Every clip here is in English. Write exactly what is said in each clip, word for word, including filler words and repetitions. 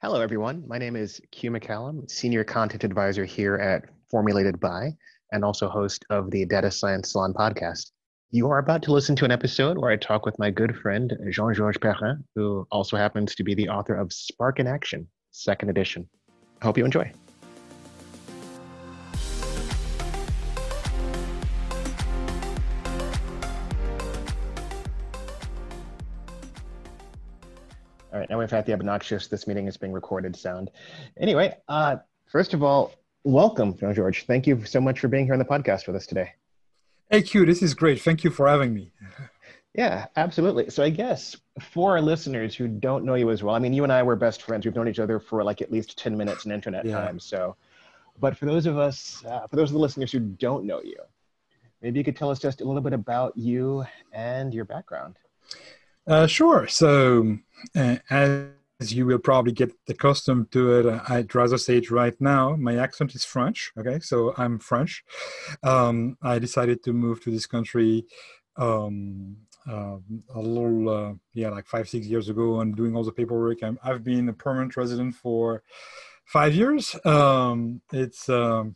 Hello, everyone. My name is Q McCallum, Senior Content Advisor here at Formulated By, and also host of the Data Science Salon podcast. You are about to listen to an episode where I talk with my good friend, Jean-Georges Perrin, who also happens to be the author of Spark in Action, second edition. I hope you enjoy. All right, now we've had the obnoxious, this meeting is being recorded sound. Anyway, uh, first of all, welcome, Jean-Georges. Thank you so much for being here on the podcast with us today. Hey, Q, this is great. Thank you for having me. Yeah, absolutely. So I guess for our listeners who don't know you as well, I mean, you and I were best friends. We've known each other for like at least ten minutes in internet Yeah. time. So, but for those of us, uh, for those of the listeners who don't know you, maybe you could tell us just a little bit about you and your background. Uh, sure. So uh, as you will probably get accustomed to it, I'd rather say it right now. My accent is French. Okay, so I'm French. Um, I decided to move to this country um, uh, a little, uh, yeah, like five, six years ago, and doing all the paperwork. I'm, I've been a permanent resident for five years. Um, it's um,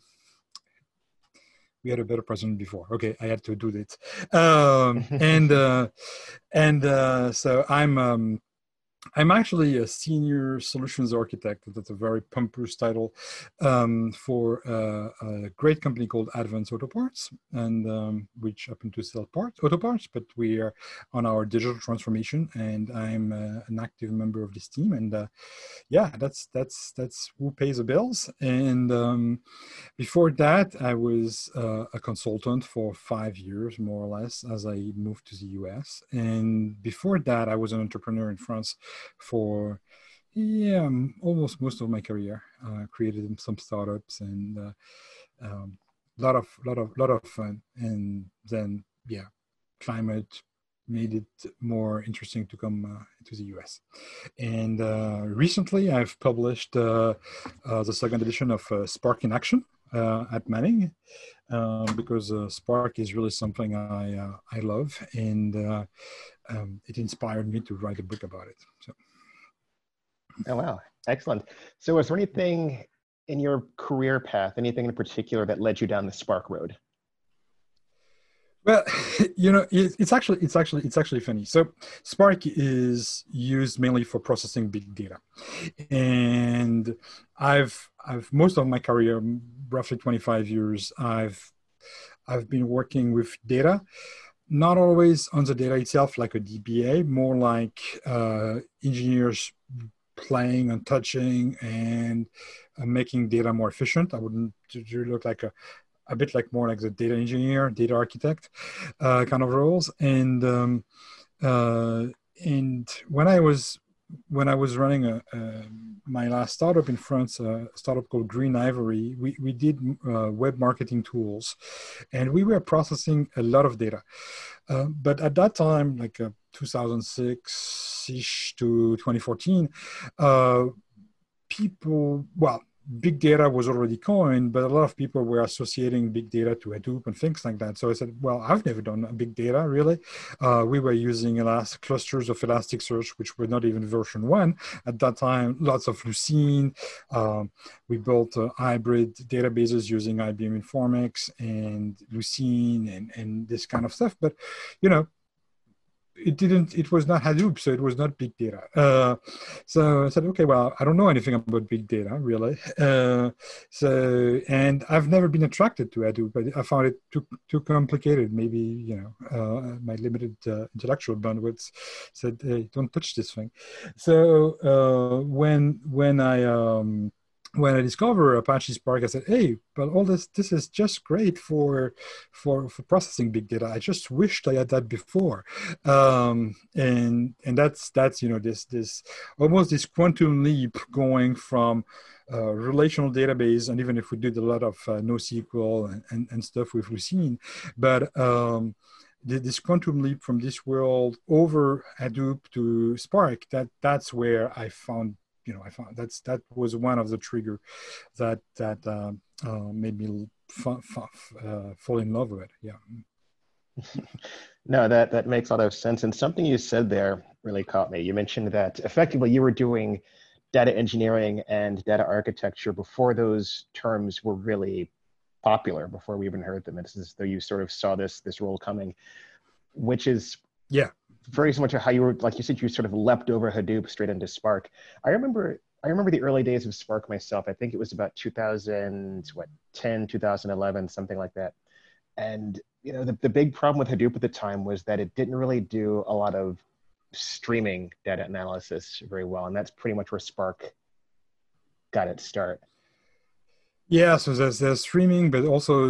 we had a better president before. Okay, I had to do this, um, and uh, and uh, so I'm um, I'm actually a senior solutions architect. That's a very pompous title um, for uh, a great company called Advance Auto Parts, and um, which happen to sell parts, auto parts. But we are on our digital transformation, and I'm uh, an active member of this team. And uh, yeah, that's that's that's who pays the bills. And um, before that, I was uh, a consultant for five years, more or less, as I moved to the U S. And before that, I was an entrepreneur in France for, yeah, um, almost most of my career. Uh, created some startups and a uh, um, lot of, lot of, lot of fun. And then, yeah, climate made it more interesting to come uh, to the U S. And uh, recently, I've published uh, uh, the second edition of uh, Spark in Action uh, at Manning, uh, because uh, Spark is really something I uh, I love, and uh, um, it inspired me to write a book about it. So. Oh, wow. Excellent. So was there anything in your career path, anything in particular that led you down the Spark road? Well, you know, it's actually it's actually it's actually funny. So Spark is used mainly for processing big data, and I've I've most of my career, roughly twenty-five years, I've I've been working with data, not always on the data itself like a D B A, more like uh, engineers playing and touching and uh, making data more efficient. I wouldn't look like a a bit like more like the data engineer, data architect uh, kind of roles. And um, uh, and when I was when I was running a, a, my last startup in France, a startup called Green Ivory, we we did uh, web marketing tools, and we were processing a lot of data. Uh, but at that time, like uh, two thousand six-ish to twenty fourteen, uh, people, well, big data was already coined, but a lot of people were associating big data to Hadoop and things like that. So I said, well, I've never done big data, really. Uh, we were using elastic clusters of Elasticsearch, which were not even version one. At that time, lots of Lucene. Um, we built uh, hybrid databases using I B M Informix and Lucene and, and this kind of stuff. But, you know, it didn't, it was not Hadoop, so it was not big data. Uh, so I said, okay, well, I don't know anything about big data, really. Uh, so, and I've never been attracted to Hadoop, but I found it too too complicated. Maybe, you know, uh, my limited uh, intellectual bandwidth said, hey, don't touch this thing. So uh, when, when I, um, when I discovered Apache Spark, I said, hey, but all this, this is just great for, for, for processing big data. I just wished I had that before. Um, and, and that's, that's, you know, this, this, almost this quantum leap going from uh, relational database. And even if we did a lot of uh, NoSQL and, and, and stuff with Lucene, but, um, this quantum leap from this world over Hadoop to Spark, that that's where I found, you know, I found that's that was one of the trigger that that uh, uh, made me f- f- uh, fall in love with it. Yeah. No, that that makes a lot of sense. And something you said there really caught me. You mentioned that effectively you were doing data engineering and data architecture before those terms were really popular, before we even heard them. It's as though you sort of saw this this role coming, which is Yeah. very similar to how you were, like you said, you sort of leapt over Hadoop straight into Spark. I remember I remember the early days of Spark myself. I think it was about two thousand, what, ten, two thousand eleven, something like that. And you know, the, the big problem with Hadoop at the time was that it didn't really do a lot of streaming data analysis very well. And that's pretty much where Spark got its start. Yeah, so there's, there's streaming, but also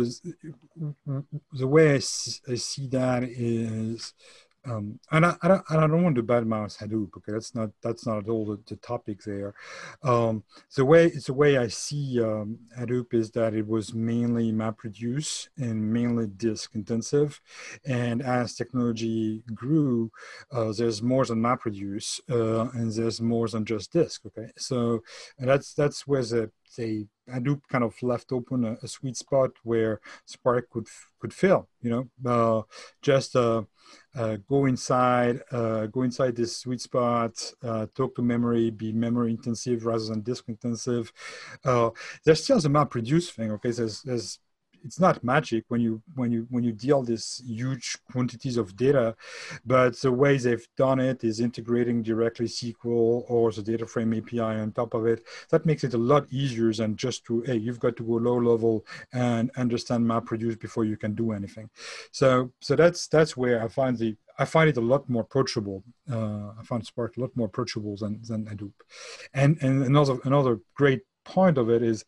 the way I see, I see that is, um, and I, I, don't, I don't want to badmouth Hadoop, because that's not that's not at all the, the topic there. Um, the way it's the way I see um, Hadoop is that it was mainly MapReduce and mainly disk intensive, and as technology grew, uh, there's more than MapReduce, uh, and there's more than just disk. Okay, so and that's that's where the they Hadoop kind of left open a, a sweet spot where Spark could could fill. You know, uh, just uh, uh, go inside, uh, go inside this sweet spot, uh, talk to memory, be memory intensive rather than disk intensive. Uh, there's still the MapReduce thing. Okay, there's there's it's not magic when you when you when you deal these huge quantities of data, but the way they've done it is integrating directly S Q L or the data frame A P I on top of it. That makes it a lot easier than just to, hey, you've got to go low level and understand MapReduce before you can do anything. So so that's that's where I find the I find it a lot more approachable. Uh, I find Spark a lot more approachable than than Hadoop. And and another another great point of it is,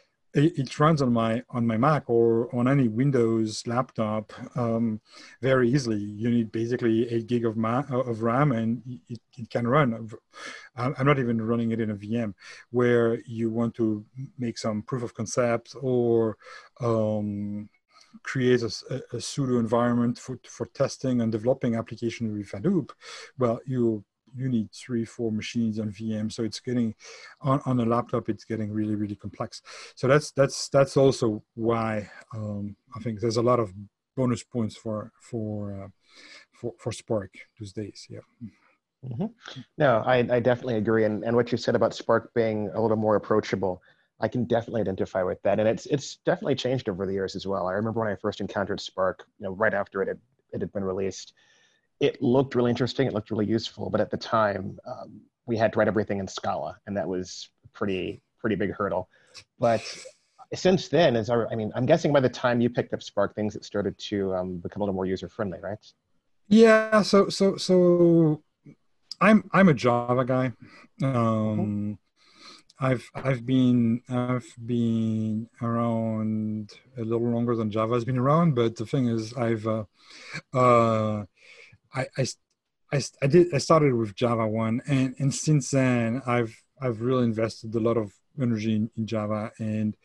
it runs on my on my Mac or on any Windows laptop um, very easily. You need basically eight gig of, ma- of RAM, and it, it can run. I'm not even running it in a V M. Where you want to make some proof of concept or um, create a, a pseudo environment for for testing and developing application with Hadoop, well, you you need three, four machines on V M. So it's getting on, on a laptop, it's getting really, really complex. So that's that's that's also why um, I think there's a lot of bonus points for for uh, for, for Spark these days. Yeah. Mm-hmm. No, I, I definitely agree. And, and what you said about Spark being a little more approachable, I can definitely identify with that. And it's it's definitely changed over the years as well. I remember when I first encountered Spark, you know, right after it had, it had been released, it looked really interesting. It looked really useful. But at the time, um, we had to write everything in Scala, and that was a pretty, pretty big hurdle. But since then, as our, I mean, I'm guessing by the time you picked up Spark, things had started to um, become a little more user-friendly, right? Yeah. So so so I'm I'm a Java guy. Mm-hmm. Um, I've I've been I've been around a little longer than Java has been around, but the thing is, I've uh, uh, I, I, I, I did I started with Java one, and and since then I've I've really invested a lot of energy in, in Java, and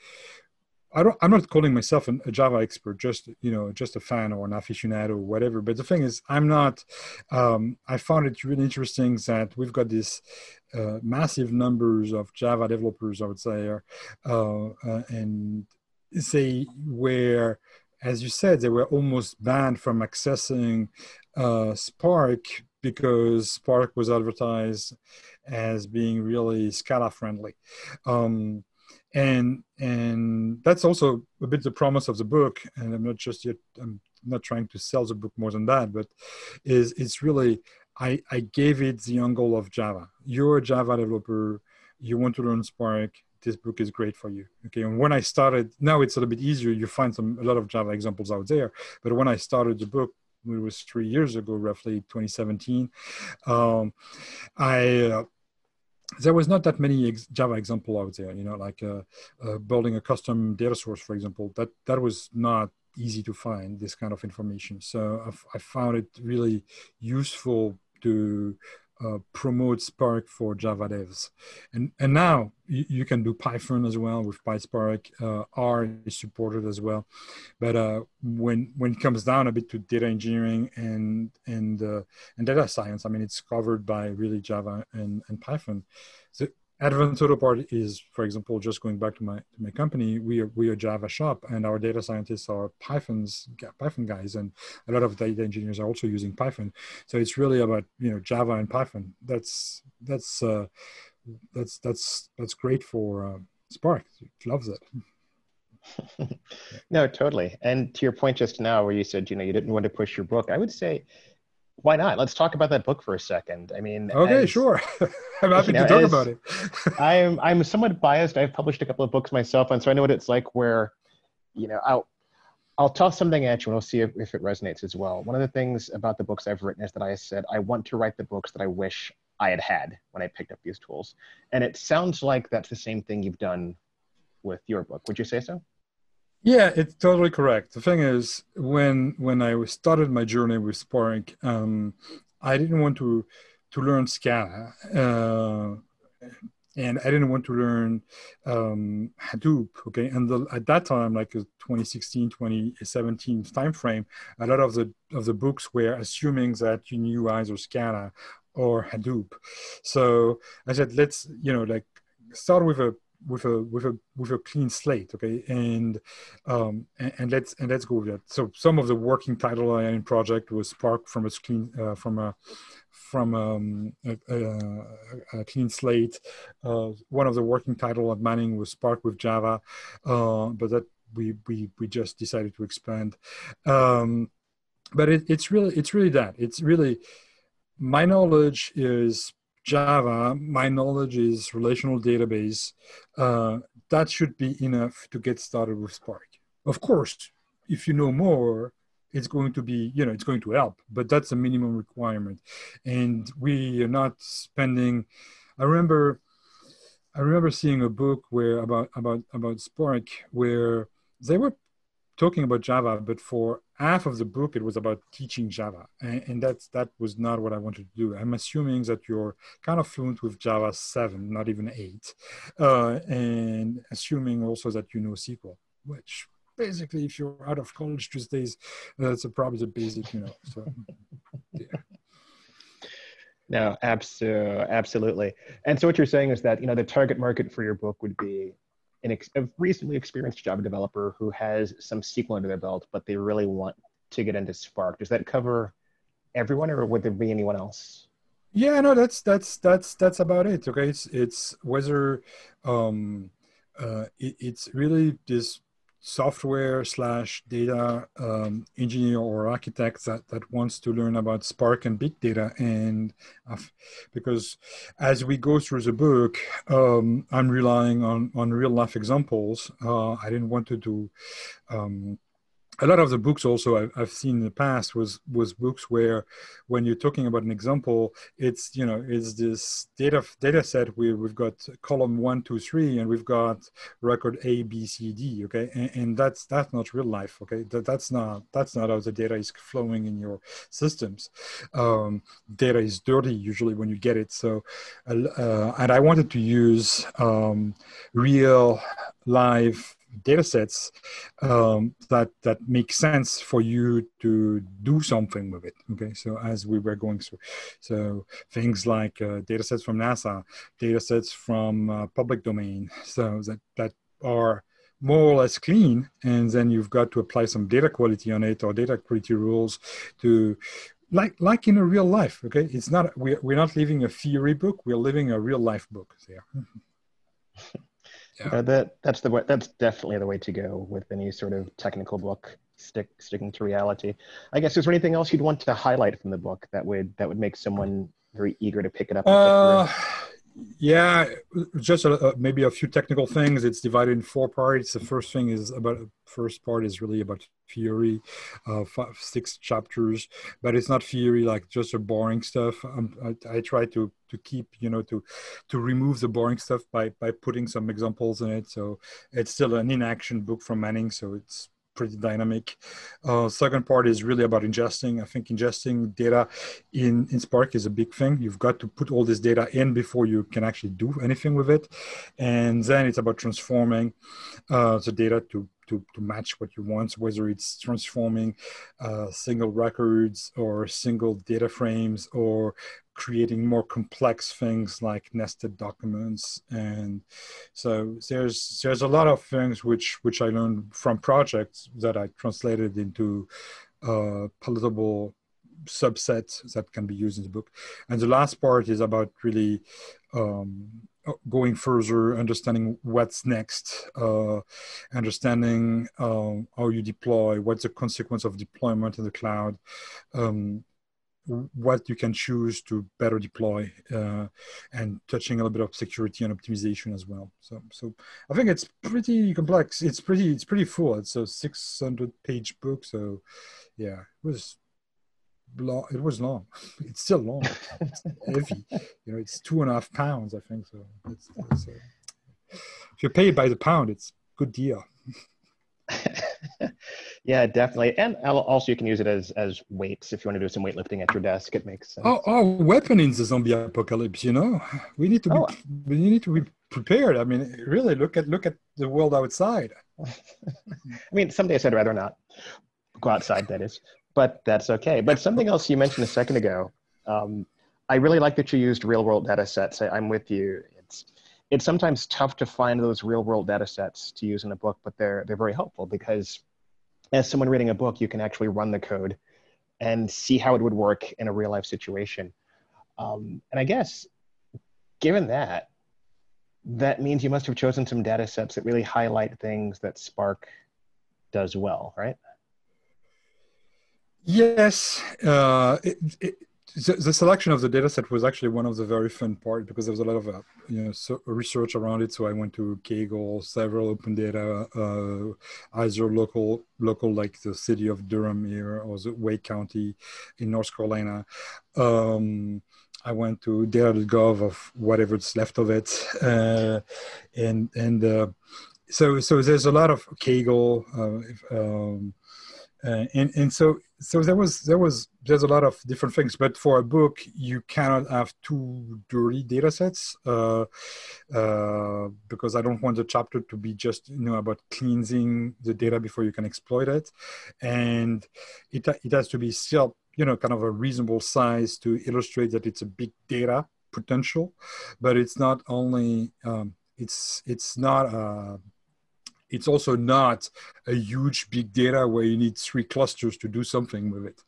I don't I'm not calling myself an, a Java expert, just you know just a fan or an aficionado or whatever. But the thing is, I'm not. Um, I found it really interesting that we've got this uh, massive numbers of Java developers, I would say, uh, uh, and say where, as you said, they were almost banned from accessing uh, Spark because Spark was advertised as being really Scala friendly. Um, and and that's also a bit the promise of the book, and I'm not just yet I'm not trying to sell the book more than that, but is it's really I, I gave it the angle of Java. You're a Java developer, you want to learn Spark, this book is great for you. Okay, and when I started, now it's a little bit easier, you find some a lot of Java examples out there, but when I started the book, it was three years ago, roughly twenty seventeen, um, I uh, there was not that many ex- Java example out there, you know, like uh, uh, building a custom data source, for example. That that was not easy to find, this kind of information. So I've, I found it really useful to uh, promote Spark for Java devs. And and now you, you can do Python as well with PySpark. Uh, R is supported as well. But uh, when when it comes down a bit to data engineering and and uh, and data science, I mean, it's covered by really Java and, and Python. So Advanced Auto Part is, for example, just going back to my to my company, we are we are Java shop, and our data scientists are Python's Python guys, and a lot of data engineers are also using Python. So it's really about you know Java and Python. That's that's uh, that's that's that's great for uh, Spark. It loves it. No, totally. And to your point just now, where you said, you know, you didn't want to push your book, I would say, why not? Let's talk about that book for a second. I mean, Okay, as sure. I'm you happy know, to talk about as it. I'm, I'm somewhat biased. I've published a couple of books myself, and so I know what it's like. Where, you know, I'll I'll toss something at you, and we'll see if, if it resonates as well. One of the things about the books I've written is that I said I want to write the books that I wish I had had when I picked up these tools, and it sounds like that's the same thing you've done with your book. Would you say so? Yeah, it's totally correct. The thing is, when when I was- started my journey with Spark, um, I didn't want to to learn Scala, uh, and I didn't want to learn um, Hadoop. Okay, and the, at that time, like uh, twenty sixteen, twenty seventeen timeframe, a lot of the of the books were assuming that you knew either Scala or Hadoop. So I said, let's you know like start with a with a with a with a clean slate, okay, and um and, and let's and let's go with that. So some of the working title in project was Spark from a clean uh, from a from um, a, a, a clean slate. Uh, one of the working title at Manning was Spark with Java, uh, but that we we we just decided to expand. Um, but it, it's really it's really that it's really my knowledge is Java, my knowledge is relational database. Uh, that should be enough to get started with Spark. Of course, if you know more, it's going to be, you know, it's going to help, but that's a minimum requirement. And we are not spending, I remember, I remember seeing a book where about, about, about Spark where they were talking about Java, but for half of the book, it was about teaching Java. And, and that's, that was not what I wanted to do. I'm assuming that you're kind of fluent with Java seven, not even eight, uh, and assuming also that you know S Q L, which basically, if you're out of college these days, that's probably the basic, you know. So, yeah. No, abs- uh, absolutely. And so what you're saying is that, you know, the target market for your book would be an ex- a recently experienced Java developer who has some S Q L under their belt, but they really want to get into Spark. Does that cover everyone, or would there be anyone else? Yeah, no, that's that's that's that's about it. Okay, it's it's whether um, uh, it, it's really this software slash data um, engineer or architect that that wants to learn about Spark and big data, and uh, because as we go through the book, um, I'm relying on on real life examples. Uh, I didn't want to do. Um, a lot of the books also I've, I've seen in the past was was books where when you're talking about an example, it's you know it's this data data set where we've got column one two three and we've got record A B C D, okay, and, and that's that's not real life, okay, that, that's not that's not how the data is flowing in your systems. Um, data is dirty usually when you get it. So uh, and I wanted to use um, real live data sets um, that that make sense for you to do something with it. Okay, so as we were going through, so things like uh, data sets from NASA, data sets from uh, public domain, so that that are more or less clean, and then you've got to apply some data quality on it or data quality rules to like like in a real life. Okay, it's not we're, we're not living a theory book, we're living a real life book there. Yeah, that that's the way, that's definitely the way to go with any sort of technical book, stick sticking to reality. I guess, is there anything else you'd want to highlight from the book that would that would make someone very eager to pick it up and click through? Uh, yeah, just a, a, maybe a few technical things. It's divided in four parts. The first thing is about first part is really about theory, uh, five, six chapters, but it's not theory like just a boring stuff. Um, I, I try to to keep you know to to remove the boring stuff by by putting some examples in it. So it's still an in-action book from Manning, so it's pretty dynamic. Uh, second part is really about ingesting. I think ingesting data in, in Spark is a big thing. You've got to put all this data in before you can actually do anything with it. And then it's about transforming uh, the data to, to, to match what you want, whether it's transforming uh, single records or single data frames or creating more complex things like nested documents. And so there's there's a lot of things which which I learned from projects that I translated into uh, palatable subsets that can be used in the book. And the last part is about really um, going further, understanding what's next, uh, understanding um, how you deploy, what's the consequence of deployment in the cloud, um, what you can choose to better deploy, uh, and touching a little bit of security and optimization as well. So, so I think it's pretty complex. It's pretty, it's pretty full. It's a six hundred page book. So, yeah, it was long. It was long. It's still long. It's heavy. You know, it's two and a half pounds, I think. So, it's, it's, uh, if you pay it by the pound, it's a good deal. Yeah, definitely. And also you can use it as as weights if you want to do some weightlifting at your desk. It makes sense. Oh, oh, weapon in the zombie apocalypse, you know. We need to be oh. we need to be prepared. I mean, really look at look at the world outside. I mean, some days I'd rather not go outside, that is, but that's okay. But something else you mentioned a second ago, um, I really like that you used real world data sets. I, I'm with you. It's it's sometimes tough to find those real world data sets to use in a book, but they're they're very helpful because as someone reading a book, you can actually run the code and see how it would work in a real life situation. Um, and I guess, given that, that means you must have chosen some data sets that really highlight things that Spark does well, right? Yes. Uh, it, it, the, the selection of the data set was actually one of the very fun part because there was a lot of uh, you know so research around it. So I went to Kaggle, several open data, uh, either local, local like the city of Durham here or the Wake County in North Carolina. Um, I went to data dot gov of whatever's left of it, uh, and and uh, so so there's a lot of Kaggle. Uh, um, Uh, and and so so there was there was there's a lot of different things, but for a book you cannot have two dirty data sets uh, uh, because I don't want the chapter to be just you know about cleansing the data before you can exploit it, and it it has to be still you know kind of a reasonable size to illustrate that it's a big data potential, but it's not only um, it's it's not a it's also not a huge big data where you need three clusters to do something with it.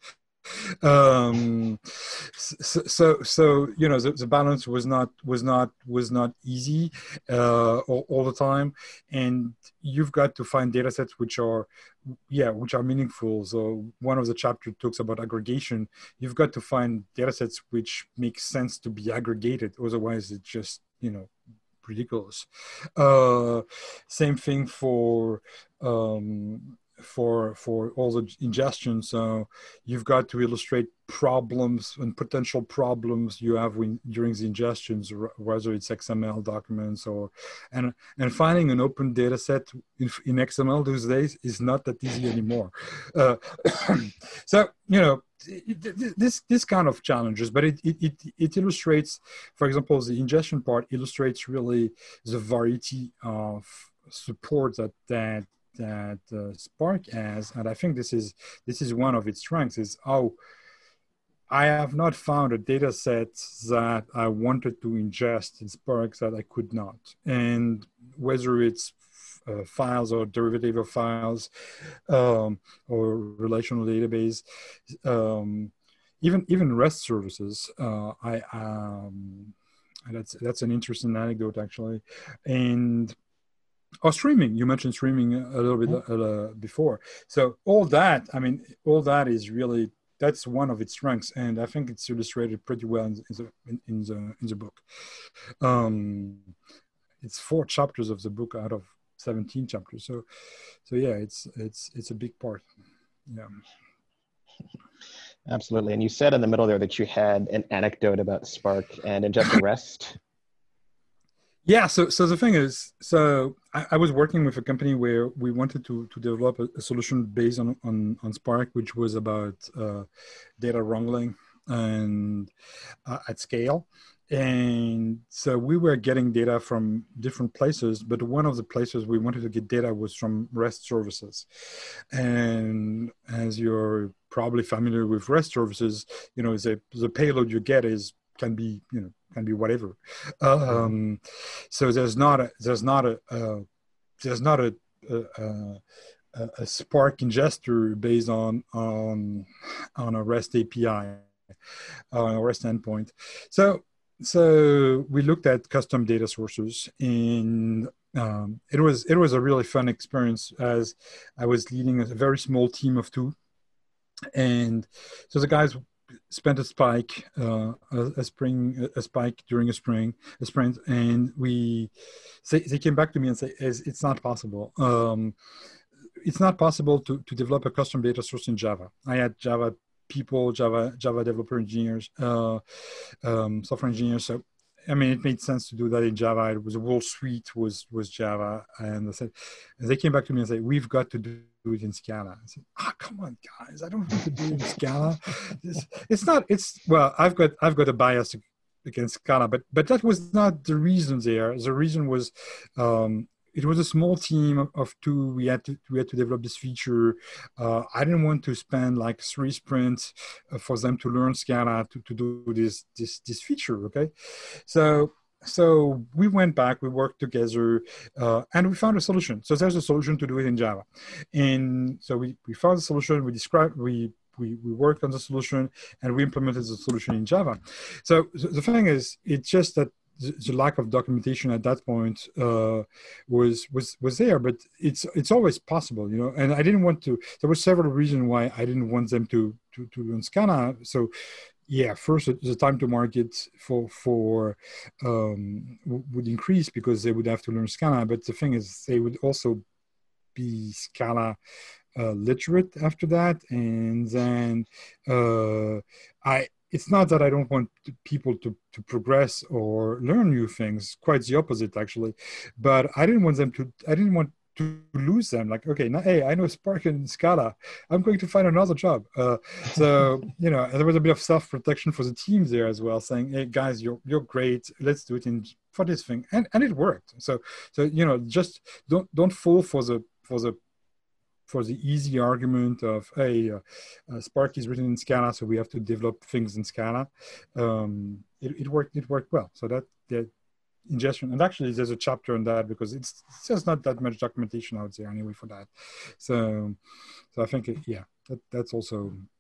Um, so, so, so, you know, the, the balance was not, was not, was not easy uh, all, all the time. And you've got to find data sets which are, yeah, which are meaningful. So one of the chapters talks about aggregation. You've got to find data sets which make sense to be aggregated. Otherwise it's just, you know, ridiculous. Uh, same thing for um, for for all the ingestion. So you've got to illustrate problems and potential problems you have when, during the ingestions, whether it's X M L documents or and and finding an open data set in, in X M L those days is not that easy anymore. Uh, so you know. This this kind of challenges, but it, it it it illustrates, for example, the ingestion part illustrates really the variety of support that that that uh, Spark has, and I think this is this is one of its strengths. Is how I have not found a data set that I wanted to ingest in Spark that I could not, and whether it's Uh, files or derivative of files um, or relational database, um, even even REST services. Uh, I um, that's that's an interesting anecdote actually, and oh, streaming. You mentioned streaming a little bit uh, before. So all that, I mean, all that is really that's one of its strengths, and I think it's illustrated pretty well in, in the in, in the in the book. Um, it's four chapters of the book out of seventeen chapters. So, so yeah, it's it's it's a big part. Yeah. Absolutely. And you said in the middle there that you had an anecdote about Spark and ingesting REST. Yeah. So so the thing is, so I, I was working with a company where we wanted to to develop a, a solution based on on on Spark, which was about uh, data wrangling and uh, at scale. And so we were getting data from different places, but one of the places we wanted to get data was from REST services. And as you're probably familiar with REST services, you know, the, the payload you get is can be, you know, can be whatever. Um, so there's not a, there's not a, uh, there's not a, a, a, a Spark ingester based on, on, on a REST A P I, on a REST endpoint. So so we looked at custom data sources, and um, it was it was a really fun experience as I was leading a very small team of two, and so the guys spent a spike, uh, a, a spring, a spike during a spring, a sprint, and we they, they came back to me and say it's, it's not possible. Um, it's not possible to to develop a custom data source in Java. I had Java people, Java Java developer engineers, uh, um, software engineers. So, I mean, it made sense to do that in Java. It was a whole suite was was Java, and they said, and they came back to me and said, "We've got to do it in Scala." I said, "Ah, come on, guys! I don't want to do it in Scala. It's, it's not. It's well, I've got I've got a bias against Scala, but but that was not the reason there. The reason was. Um, It was a small team of two. We had to we had to develop this feature. Uh, I didn't want to spend like three sprints uh, for them to learn Scala to, to do this this this feature. Okay, so so we went back. We worked together, uh, and we found a solution. So there's a solution to do it in Java, and so we we found a solution. We described we. We, we worked on the solution and we implemented the solution in Java. So the thing is, it's just that the lack of documentation at that point uh, was was was there, but it's it's always possible, you know. And I didn't want to. There were several reasons why I didn't want them to to to learn Scala. So, yeah, first the time to market for for um, would increase because they would have to learn Scala. But the thing is, they would also be Scala uh, literate after that, and then uh, I. It's not that I don't want people to, to progress or learn new things, quite the opposite actually, but I didn't want them to, I didn't want to lose them. Like, okay, now, hey, I know Spark and Scala, I'm going to find another job. Uh, so, you know, there was a bit of self-protection for the team there as well, saying, hey guys, you're, you're great, let's do it in for this thing. And, and it worked. So, so, you know, just don't, don't fall for the, for the, for the easy argument of, hey, uh, uh, Spark is written in Scala, so we have to develop things in Scala. Um, it, it worked. It worked well. So that the ingestion, and actually, there's a chapter on that because it's, it's just not that much documentation out there anyway for that. So, so I think, it, yeah, that, that's also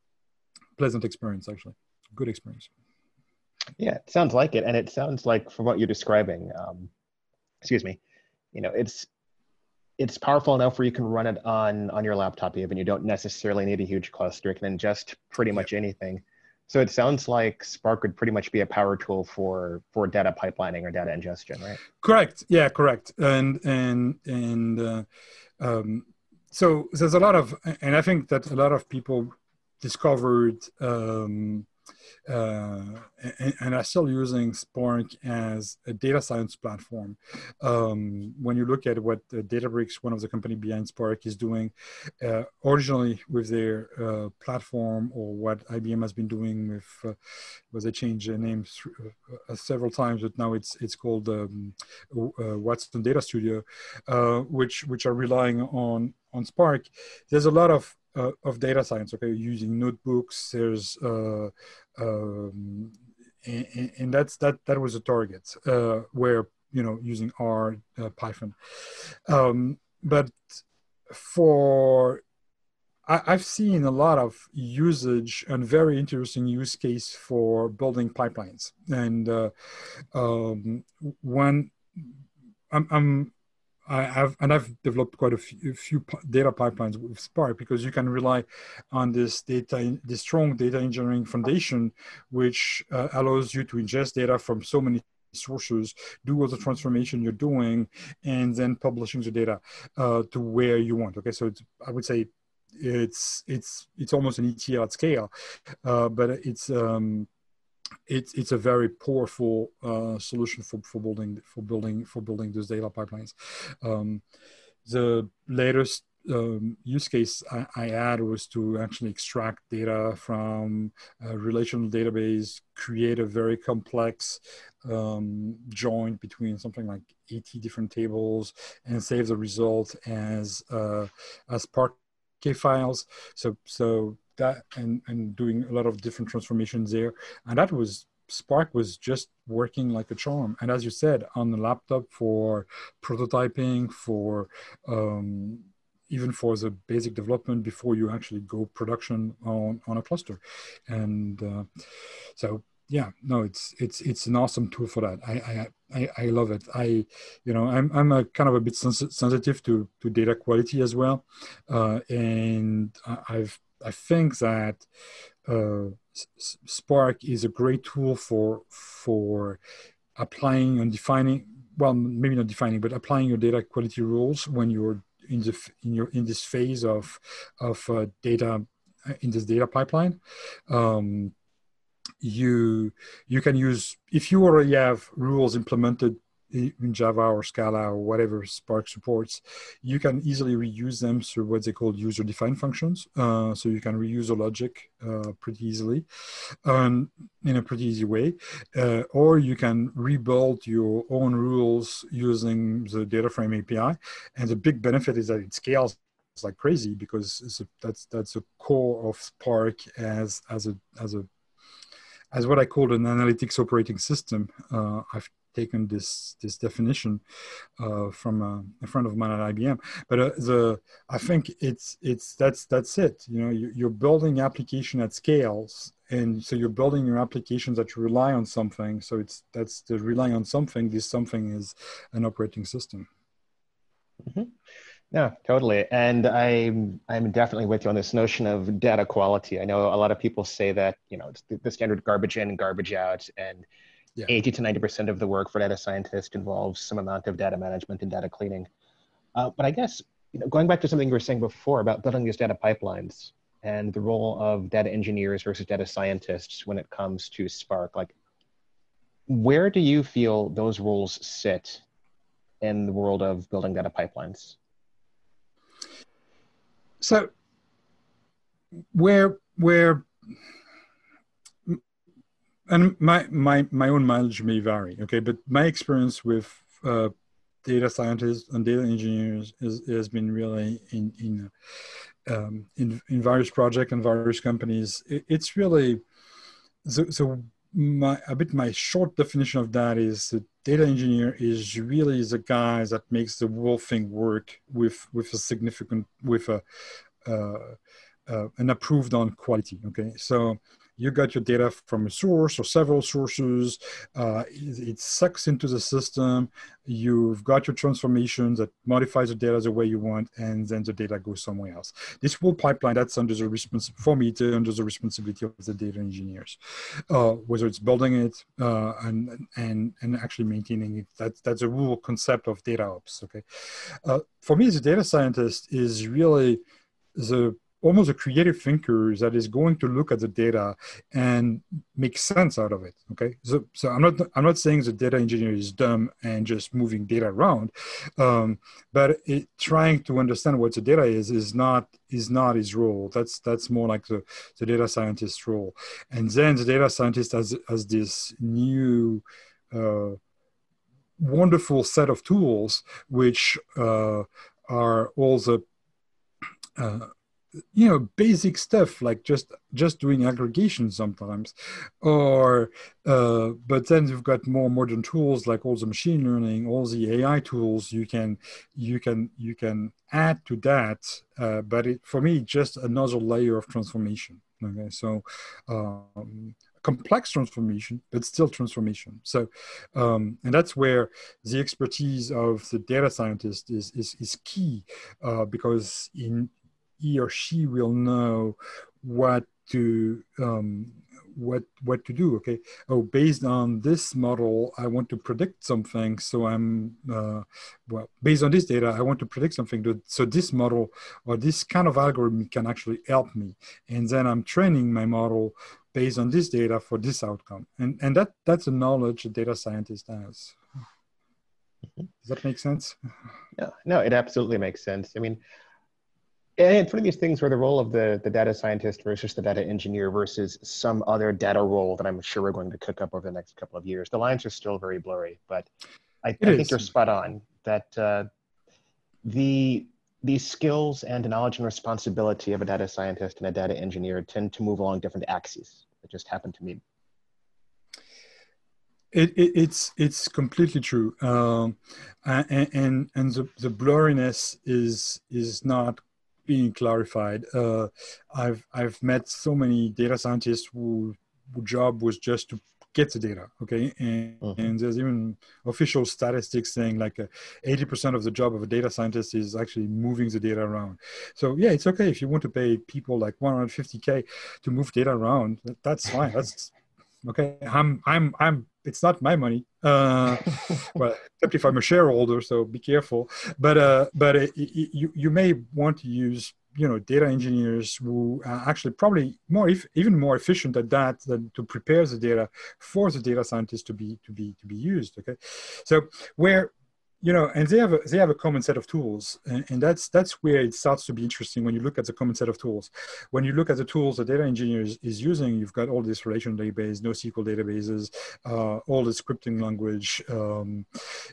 a pleasant experience. Actually, good experience. Yeah, it sounds like it, and it sounds like from what you're describing, um, excuse me, you know, it's. It's powerful enough where you can run it on on your laptop even. You don't necessarily need a huge cluster. It can ingest pretty much yeah. anything. So it sounds like Spark would pretty much be a power tool for for data pipelining or data ingestion, right? Correct. Yeah, correct. And and and uh, um, so there's a lot of, and I think that a lot of people discovered um, uh, and, and are still using Spark as a data science platform. Um, when you look at what uh, Databricks, one of the company behind Spark, is doing, uh, originally with their uh, platform, or what I B M has been doing with, uh, was they changed their name th- uh, several times, but now it's it's called um, uh, Watson Data Studio, uh, which which are relying on on Spark. There's a lot of uh, of data science. Okay, using notebooks. There's uh, um, and, and that's that that was a target uh, where, you know, using R, uh, Python, um, but for I, I've seen a lot of usage and very interesting use case for building pipelines. And uh, um, when I'm, I'm I have, and I've developed quite a few, a few data pipelines with Spark, because you can rely on this data, this strong data engineering foundation, which uh, allows you to ingest data from so many sources, do all the transformation you're doing, and then publishing the data uh, to where you want. Okay, so it's, I would say it's it's it's almost an E T L at scale, uh, but it's um, it's it's a very powerful uh, solution for, for building for building for building those data pipelines. Um, the latest um, use case I, I had was to actually extract data from a relational database, create a very complex um, join between something like eighty different tables, and save the result as uh, as Parquet files. So so. That and, and doing a lot of different transformations there. And that was, Spark was just working like a charm. And as you said, on the laptop for prototyping, for um, even for the basic development before you actually go production on, on a cluster. And uh, so, yeah, no, it's it's it's an awesome tool for that. I I I, I love it. I, you know, I'm I'm a kind of a bit sens- sensitive to to data quality as well, uh, and I- I've I think that uh, S- Spark is a great tool for for applying and defining. Well, maybe not defining, but applying your data quality rules when you're in the in your in this phase of of uh, data in this data pipeline. Um, you you can use, if you already have rules implemented in Java or Scala or whatever Spark supports, you can easily reuse them through what they call user-defined functions. Uh, so you can reuse the logic uh, pretty easily, um, in a pretty easy way. Uh, or you can rebuild your own rules using the data frame A P I. And the big benefit is that it scales like crazy, because it's a, that's that's the core of Spark as as a as a as what I call an analytics operating system. Uh, I've taken this this definition uh, from a, a friend of mine at I B M. But uh, the I think it's it's that's that's it. You know, you, you're building application at scales, and so you're building your applications that you rely on something. So it's that's the relying on something. This something is an operating system. Mm-hmm. No, totally. And I'm I'm definitely with you on this notion of data quality. I know a lot of people say that, you know, it's the, the standard garbage in, garbage out, and Yeah. eighty to ninety percent of the work for data scientists involves some amount of data management and data cleaning. Uh, but I guess, you know, going back to something you were saying before about building these data pipelines and the role of data engineers versus data scientists when it comes to Spark, like, where do you feel those roles sit in the world of building data pipelines? So where where and my my my own mileage may vary, okay, but my experience with uh, data scientists and data engineers is, has been really in in um, in, in various projects and various companies. It, it's really so, so my a bit my short definition of that is the data engineer is really the guy that makes the whole thing work with with a significant with a uh, uh, an approved on quality. Okay, so you got your data from a source or several sources. Uh, it, it sucks into the system. You've got your transformation that modifies the data the way you want, and then the data goes somewhere else. This whole pipeline, that's under the respons- for me, it's under the responsibility of the data engineers, uh, whether it's building it uh, and and and actually maintaining it. That's that's a whole concept of data ops. Okay, uh, for me as a data scientist is really the almost a creative thinker that is going to look at the data and make sense out of it. Okay, so so I'm not I'm not saying the data engineer is dumb and just moving data around, um, but it, trying to understand what the data is is not is not his role. That's that's more like the, the data scientist role. And then the data scientist has has this new uh, wonderful set of tools which uh, are all the uh, you know, basic stuff like just just doing aggregation sometimes, or uh, but then you've got more modern tools like all the machine learning, all the A I tools you can you can you can add to that. Uh, but it, for me, just another layer of transformation. Okay, so. Um, complex transformation, but still transformation. So, um, and that's where the expertise of the data scientist is is, is key, uh, because in he or she will know what to um, what what to do. Okay, oh, based on this model, I want to predict something. So I'm uh, well, based on this data, I want to predict something. To, so this model or this kind of algorithm can actually help me, and then I'm training my model based on this data for this outcome. And and that that's a knowledge a data scientist has. Does that make sense? No, no, it absolutely makes sense. I mean, and it's one of these things where the role of the, the data scientist versus the data engineer versus some other data role that I'm sure we're going to cook up over the next couple of years, the lines are still very blurry, but I, It I think is. you're spot on that uh, the the skills and knowledge and responsibility of a data scientist and a data engineer tend to move along different axes. It just happened to me. It, it, it's it's completely true, um, and and, and the, the blurriness is is not being clarified. Uh, I've I've met so many data scientists who, whose job was just to gets the data, okay? And, Mhm. and there's even official statistics saying like uh, eighty percent of the job of a data scientist is actually moving the data around. So yeah, it's okay if you want to pay people like one hundred fifty K to move data around, that's fine. That's okay. I'm, I'm, I'm, it's not my money. Uh, well, except if I'm a shareholder, so be careful. But, uh, but it, it, you, you may want to use you know data engineers who are actually probably more if, even more efficient at that than to prepare the data for the data scientists to be to be to be used. Okay, so where you know and they have a they have a common set of tools, and, and that's that's where it starts to be interesting when you look at the common set of tools. When you look at the tools the data engineers is using, you've got all this relational database, NoSQL databases, uh, all the scripting language, um,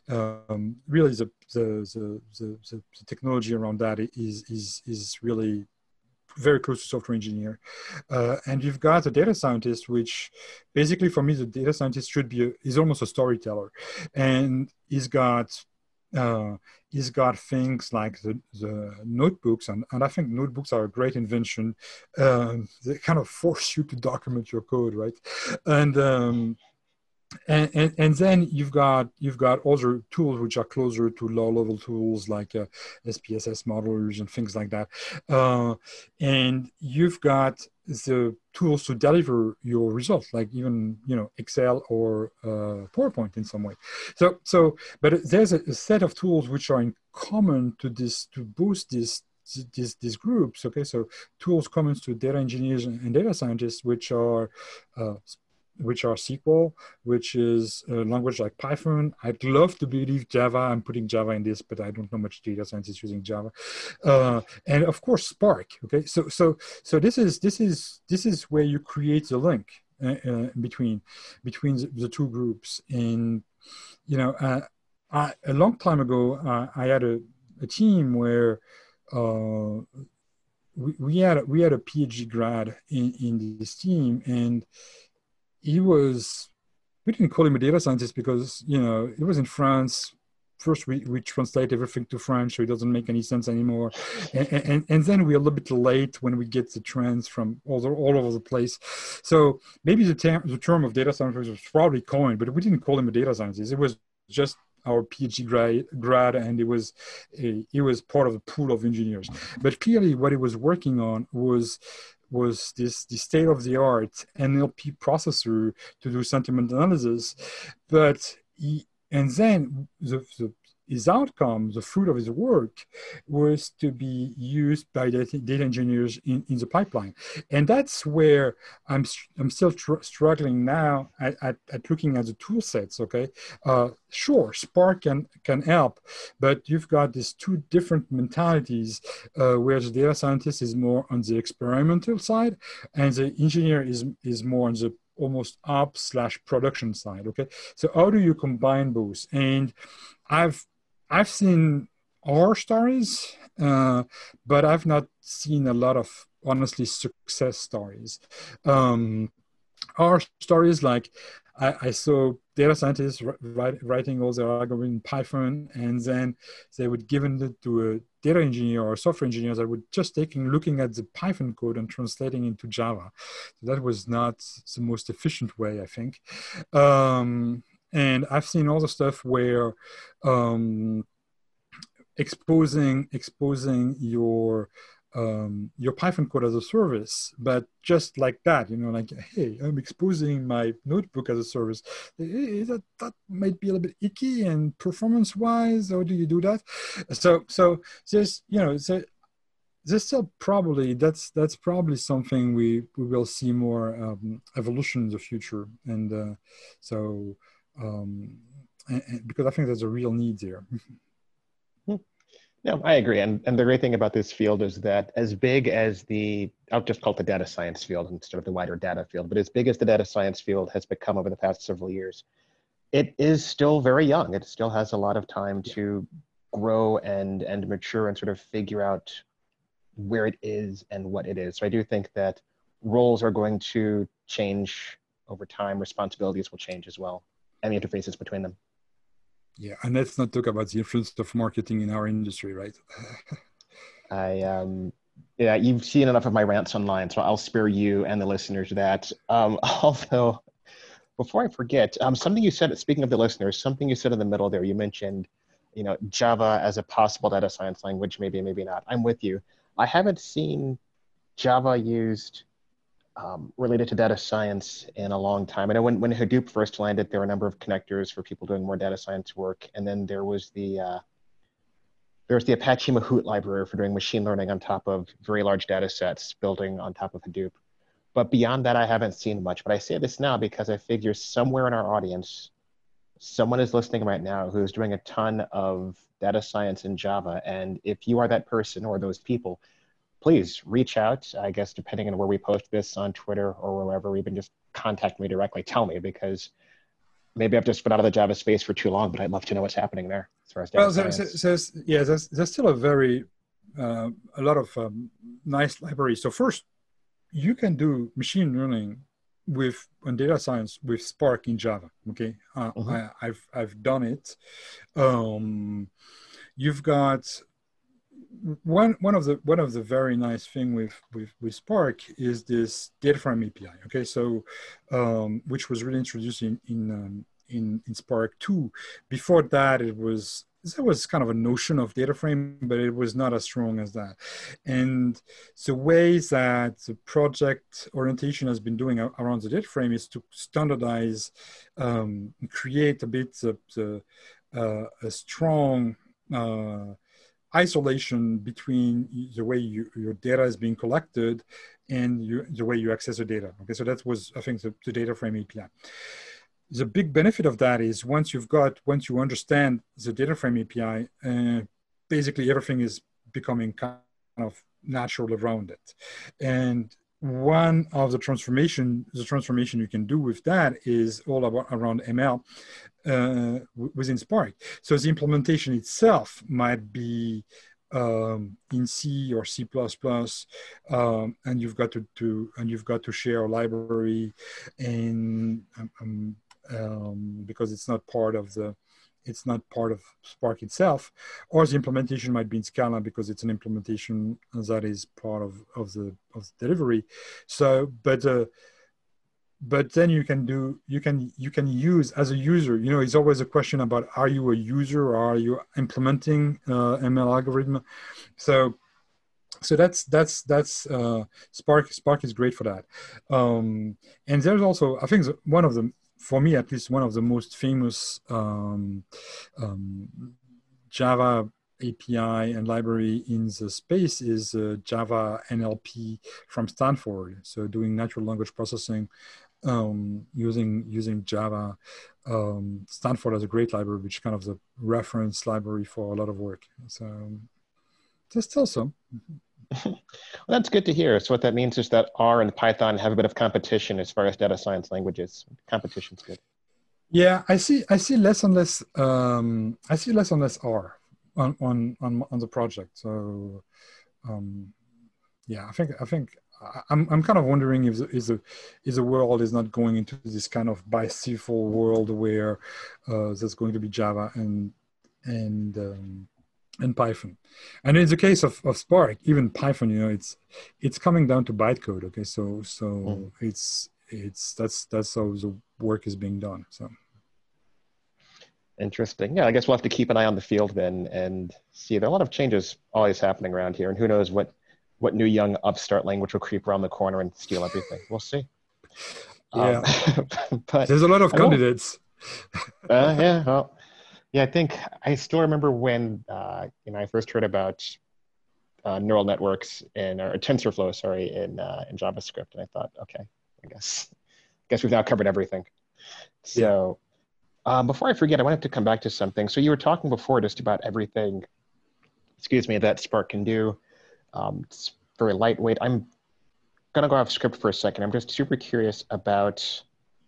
um, really the the, the the the technology around that is is is really very close to software engineer. Uh, and you've got a data scientist, which basically for me, the data scientist should be, a, is almost a storyteller. And he's got, uh, he's got things like the, the notebooks, and, and I think notebooks are a great invention. Um, they kind of force you to document your code, right? And, um, and, and, and then you've got you've got other tools which are closer to low level tools like uh, S P S S modelers and things like that, uh, and you've got the tools to deliver your results, like even you know Excel or uh, PowerPoint in some way. So so, but there's a, a set of tools which are in common to this to boost this these, these groups. Okay, so tools common to data engineers and data scientists, which are uh, which are S Q L, which is a language like Python. I'd love to believe Java. I'm putting Java in this, but I don't know much data scientists using Java. Uh, and of course, Spark. Okay, so so so this is this is this is where you create the link uh, uh, between between the, the two groups. And you know, uh, I, a long time ago, uh, I had a, a team where. Uh, we, we had a, we had a PhD grad in, in this team, and he was, we didn't call him a data scientist because, you know, it was in France. First, we, we translate everything to French, so it doesn't make any sense anymore. And, and, and then we're a little bit late when we get the trends from all, the, all over the place. So maybe the, ter- the term of data scientist was probably coined, but we didn't call him a data scientist. It was just our PhD grad, grad and it was a, it was part of the pool of engineers. But clearly what he was working on was was this the state of the art N L P processor to do sentiment analysis. But he, and then the, the his outcome, the fruit of his work, was to be used by data, data engineers in, in the pipeline. And that's where I'm I'm still tr- struggling now at, at, at looking at the tool sets, okay? Uh, sure, Spark can, can help, but you've got these two different mentalities uh, where the data scientist is more on the experimental side and the engineer is, is more on the almost ops slash production side, okay? So how do you combine both? And I've I've seen horror stories, uh, but I've not seen a lot of honestly success stories. Um, horror stories like I, I saw data scientists write, writing all their algorithm in Python, and then they would give it to a data engineer or a software engineer that would just taking looking at the Python code and translating into Java. So that was not the most efficient way, I think. Um, and I've seen all the stuff where um, exposing exposing your um, your Python code as a service, but just like that, you know, like, hey, I'm exposing my notebook as a service. Hey, that, that might be a little bit icky and performance-wise. How do you do that? So, so there's, you know, so there's still probably that's that's probably something we we will see more um, evolution in the future, and uh, so um, and, and because I think there's a real need there. No, I agree. And, and the great thing about this field is that as big as the, I'll just call it the data science field instead of the wider data field, but as big as the data science field has become over the past several years, it is still very young. It still has a lot of time to grow and, and mature and sort of figure out where it is and what it is. So I do think that roles are going to change over time. Responsibilities will change as well, and the interfaces between them. Yeah, and let's not talk about the influence of marketing in our industry, right? I um, yeah, you've seen enough of my rants online, so I'll spare you and the listeners that. Um, although Before I forget, um, something you said, speaking of the listeners, something you said in the middle there, you mentioned, you know, Java as a possible data science language, maybe, maybe not. I'm with you. I haven't seen Java used um, related to data science in a long time. I know when, when Hadoop first landed, there were a number of connectors for people doing more data science work. And then there was the, uh, there's the Apache Mahout library for doing machine learning on top of very large data sets, building on top of Hadoop. But beyond that, I haven't seen much. But I say this now because I figure somewhere in our audience, someone is listening right now who's doing a ton of data science in Java. And if you are that person or those people, please reach out, I guess, depending on where we post this on Twitter or wherever, even just contact me directly, tell me, because maybe I've just been out of the Java space for too long, but I'd love to know what's happening there as far as data Well, there's, science. there's yeah, there's, there's still a very, uh, a lot of um, nice libraries. So first, you can do machine learning with on data science with Spark in Java. Okay, uh, Mm-hmm. I, I've I've done it. Um, you've got one one of the one of the very nice thing with with with Spark is this data frame A P I. Okay, so um, which was really introduced in in um, in, in Spark two. Before that, it was there was kind of a notion of data frame, but it was not as strong as that. And the ways that the project orientation has been doing around the data frame is to standardize, um, create a bit of the, uh, a strong uh, isolation between the way you, your data is being collected and you, the way you access the data. Okay, so that was, I think, the, the data frame A P I. The big benefit of that is once you've got, once you understand the data frame A P I, uh, basically everything is becoming kind of natural around it. And one of the transformation, the transformation you can do with that is all about around M L uh, within Spark. So the implementation itself might be um, in C or C plus plus, um, and you've got to, to and you've got to share a library, and um, um, because it's not part of the it's not part of Spark itself, or the implementation might be in Scala because it's an implementation that is part of, of the of the delivery. So, but uh, but then you can do you can you can use as a user. You know, it's always a question about are you a user or are you implementing uh, M L algorithm? So. So that's that's that's uh, Spark. Spark is great for that, um, and there's also I think one of the for me at least one of the most famous um, um, Java A P I and library in the space is uh, Java N L P from Stanford. So doing natural language processing um, using using Java. Um, Stanford has a great library, which is kind of the reference library for a lot of work. So there's still some. Well, that's good to hear. So what that means is that R and Python have a bit of competition as far as data science languages. Competition's good. Yeah, I see. I see less and less. Um, I see less and less R on on on, on the project. So, um, yeah, I think I think I'm I'm kind of wondering if the, is the is the world is not going into this kind of bicycle world where uh, there's going to be Java and and um, and Python. And in the case of, of Spark, even Python, you know, it's it's coming down to bytecode. Okay, so so Mm. it's it's that's that's how the work is being done. So Interesting. Yeah, I guess we'll have to keep an eye on the field then and see. There are a lot of changes always happening around here, and who knows what what new young upstart language will creep around the corner and steal everything. We'll see. Um, yeah, but there's a lot of I will. candidates. Uh, yeah. Well, yeah. I think I still remember when uh, you know I first heard about uh, neural networks in or TensorFlow, sorry, in uh, in JavaScript, and I thought, okay, I guess guess we've now covered everything. Yeah. So um, before I forget, I wanted to come back to something. So you were talking before just about everything, excuse me, that Spark can do. Um, it's very lightweight. I'm gonna go off script for a second. I'm just super curious about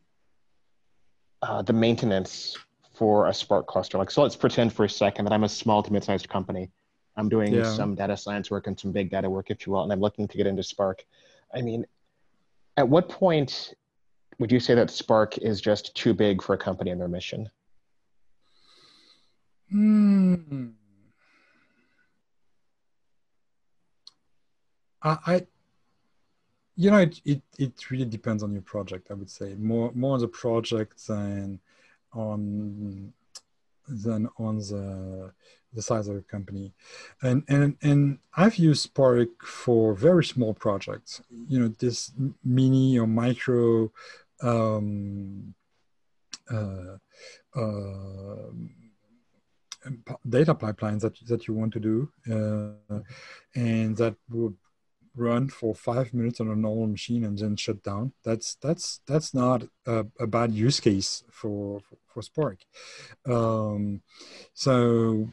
uh, the maintenance for a Spark cluster. Like, so let's pretend for a second that I'm a small to mid-sized company. I'm doing Yeah. some data science work and some big data work, if you will, and I'm looking to get into Spark. I mean, at what point would you say that Spark is just too big for a company and their mission? Mm. I, I you know, it, it it really depends on your project. I would say more more on the project than on than on the the size of the company. And and and I've used Spark for very small projects. You know, this mini or micro um, uh, uh, data pipelines that that you want to do, uh, and that would run for five minutes on a normal machine and then shut down. That's that's that's not a, a bad use case for for, for Spark. Um, so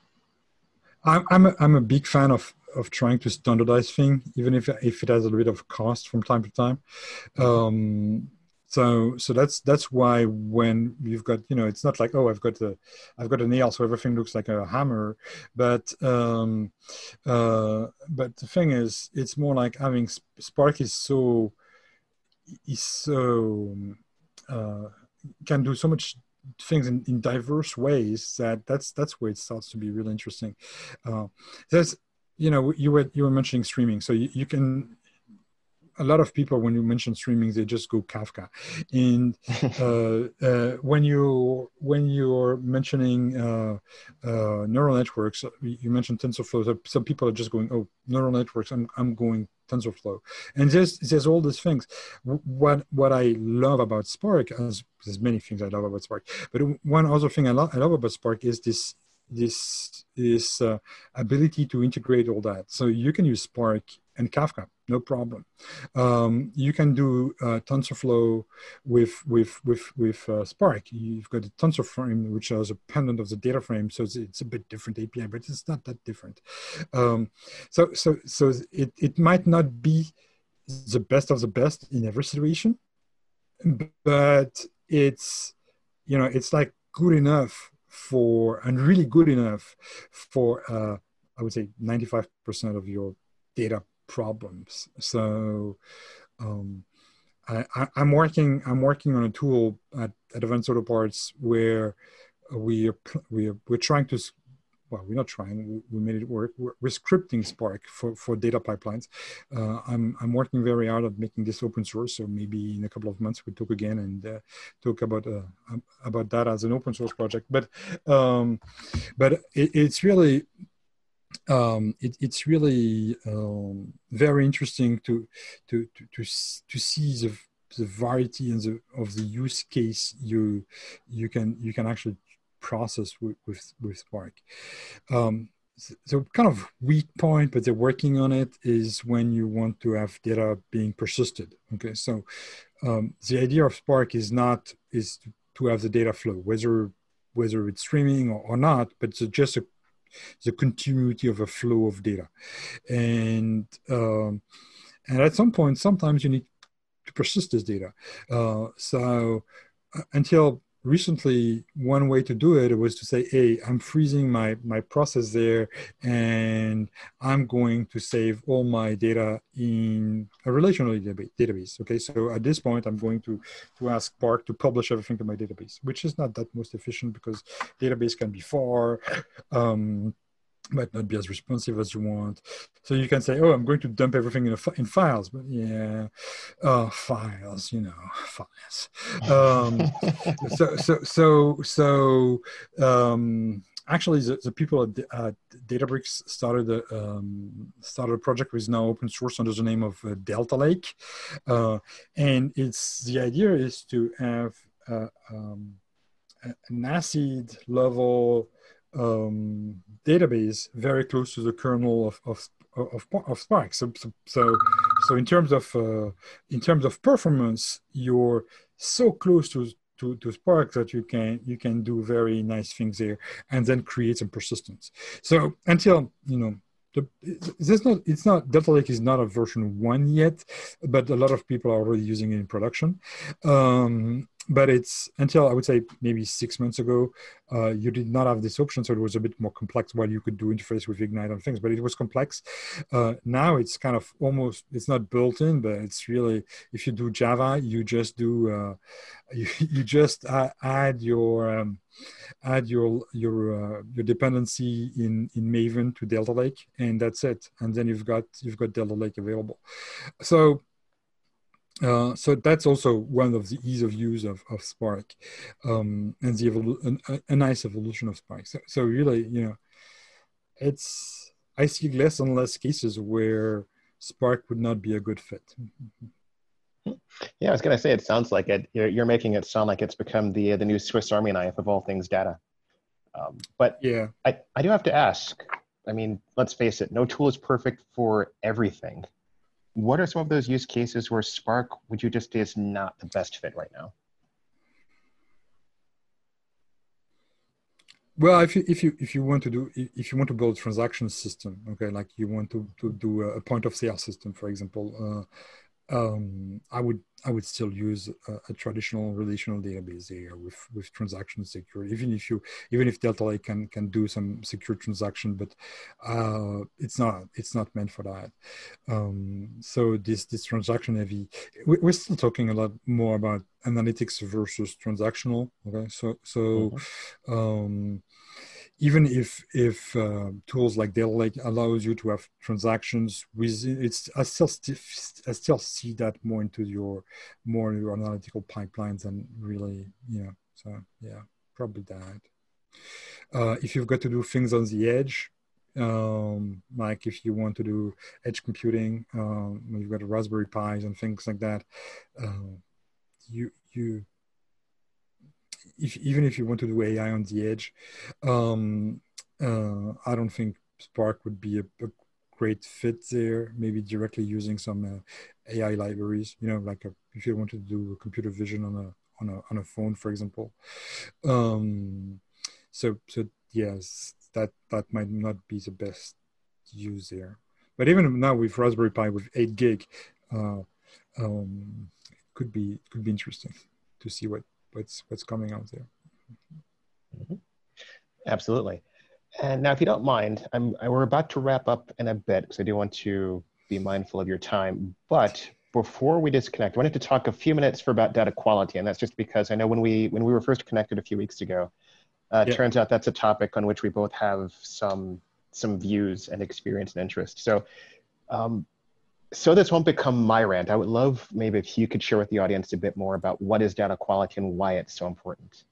I'm I'm a, I'm a big fan of of trying to standardize things, even if if it has a little bit of cost from time to time. Um, so so that's that's why when you've got, you know, it's not like, oh, I've got the I've got a nail, so everything looks like a hammer, but um, uh, but the thing is, it's more like having Spark is so is so uh, can do so much things in, in diverse ways that that's that's where it starts to be really interesting. Uh, there's, you know, you were you were mentioning streaming, so you, you can. A lot of people, when you mention streaming, they just go Kafka, and uh, uh, when you when you're mentioning uh, uh, neural networks, you mentioned TensorFlow. So some people are just going, "Oh, neural networks." I'm I'm going TensorFlow, and there's there's all these things. What what I love about Spark, as there's many things I love about Spark, but one other thing I love I love about Spark is this this this uh, ability to integrate all that. So you can use Spark and Kafka, no problem. Um, you can do uh, TensorFlow with with with with uh, Spark. You've got a TensorFrame, which is a pendant of the data frame, so it's, it's a bit different A P I, but it's not that different. Um, so so so it it might not be the best of the best in every situation, but it's, you know, it's like good enough for, and really good enough for uh, I would say ninety-five percent of your data problems. So um, I, I, I'm working. I'm working on a tool at, at Advanced Auto Parts where we are we are, we're trying to. Well, we're not trying. We, we made it work. We're, we're scripting Spark for, for data pipelines. Uh, I'm I'm working very hard at making this open source. So maybe in a couple of months we talk again and uh, talk about uh, about that as an open source project. But um, but it, it's really. Um, it, it's really um, very interesting to to to to, to see the, the variety and the of the use case you you can you can actually process with with, with Spark. Um, so, so kind of weak point, but they're working on it, is when you want to have data being persisted. Okay, so um, the idea of Spark is not is to, to have the data flow, whether whether it's streaming or, or not, but it's just a the continuity of a flow of data. And um, and at some point, sometimes you need to persist this data. Uh, so uh, until recently, one way to do it was to say, hey, I'm freezing my, my process there, and I'm going to save all my data in a relational database. Okay, so at this point, I'm going to, to ask Spark to publish everything to my database, which is not that most efficient because database can be far, um, might not be as responsive as you want. So you can say, oh, I'm going to dump everything in, a, in files. But yeah, uh, files, you know, files. Um, so, so, so, so um, actually, the, the people at uh, Databricks started a, um, started a project which is now open source under the name of uh, Delta Lake. Uh, and it's, the idea is to have uh, um, an ACID level um, database very close to the kernel of of, of, of Spark. So, so so so in terms of uh, in terms of performance, you're so close to, to to Spark that you can you can do very nice things there, and then create some persistence. So until, you know, the, there's not it's not Delta Lake is not a version one yet, but a lot of people are already using it in production. Um, But it's, until I would say maybe six months ago, uh, you did not have this option, so it was a bit more complex. While you could do interface with Ignite and things, but it was complex. Uh, now it's kind of almost, it's not built in, but it's really, if you do Java, you just do, uh, you, you just uh, add your um, add your your uh, your dependency in in Maven to Delta Lake, and that's it. And then you've got you've got Delta Lake available. So Uh, so that's also one of the ease of use of, of Spark, um, and the evolu- a, a nice evolution of Spark. So, so really, you know, it's I see less and less cases where Spark would not be a good fit. Yeah, I was going to say, it sounds like it. You're, you're making it sound like it's become the the new Swiss Army knife of all things data. Um, but Yeah. I, I do have to ask. I mean, let's face it, no tool is perfect for everything. What are some of those use cases where Spark would you just say is not the best fit right now? Well, if you if you if you want to do if you want to build a transaction system, okay, like you want to to do a point of sale system, for example, uh, um, I would I would still use a, a traditional relational database there with with transaction security. Even if you even if Delta Lake can can do some secure transaction, but uh, it's not it's not meant for that. Um, so this this transaction heavy, we, we're still talking a lot more about analytics versus transactional. Okay, so so. Mm-hmm. Um, even if if uh, tools like Data Lake allows you to have transactions with it's I still I still see that more into your more your analytical pipelines and really, you know, so yeah, probably that. Uh, if you've got to do things on the edge, um, like if you want to do edge computing, um, you've got a Raspberry Pis and things like that, uh, you you if, even if you want to do A I on the edge, um, uh, I don't think Spark would be a, a great fit there. Maybe directly using some uh, A I libraries, you know, like a, if you want to do computer vision on a on a on a phone, for example. Um, so so yes, that that might not be the best use there. But even now with Raspberry Pi with eight gig, uh, um, could be could be interesting to see what what's what's coming out there. Mm-hmm. Absolutely. And now, if you don't mind, I'm, I, we're about to wrap up in a bit because I do want to be mindful of your time. But before we disconnect, I wanted to talk a few minutes for about data quality, and that's just because I know when we when we were first connected a few weeks ago, uh, it Yeah. turns out that's a topic on which we both have some some views and experience and interest. So, um, so this won't become my rant. I would love maybe if you could share with the audience a bit more about what is data quality and why it's so important.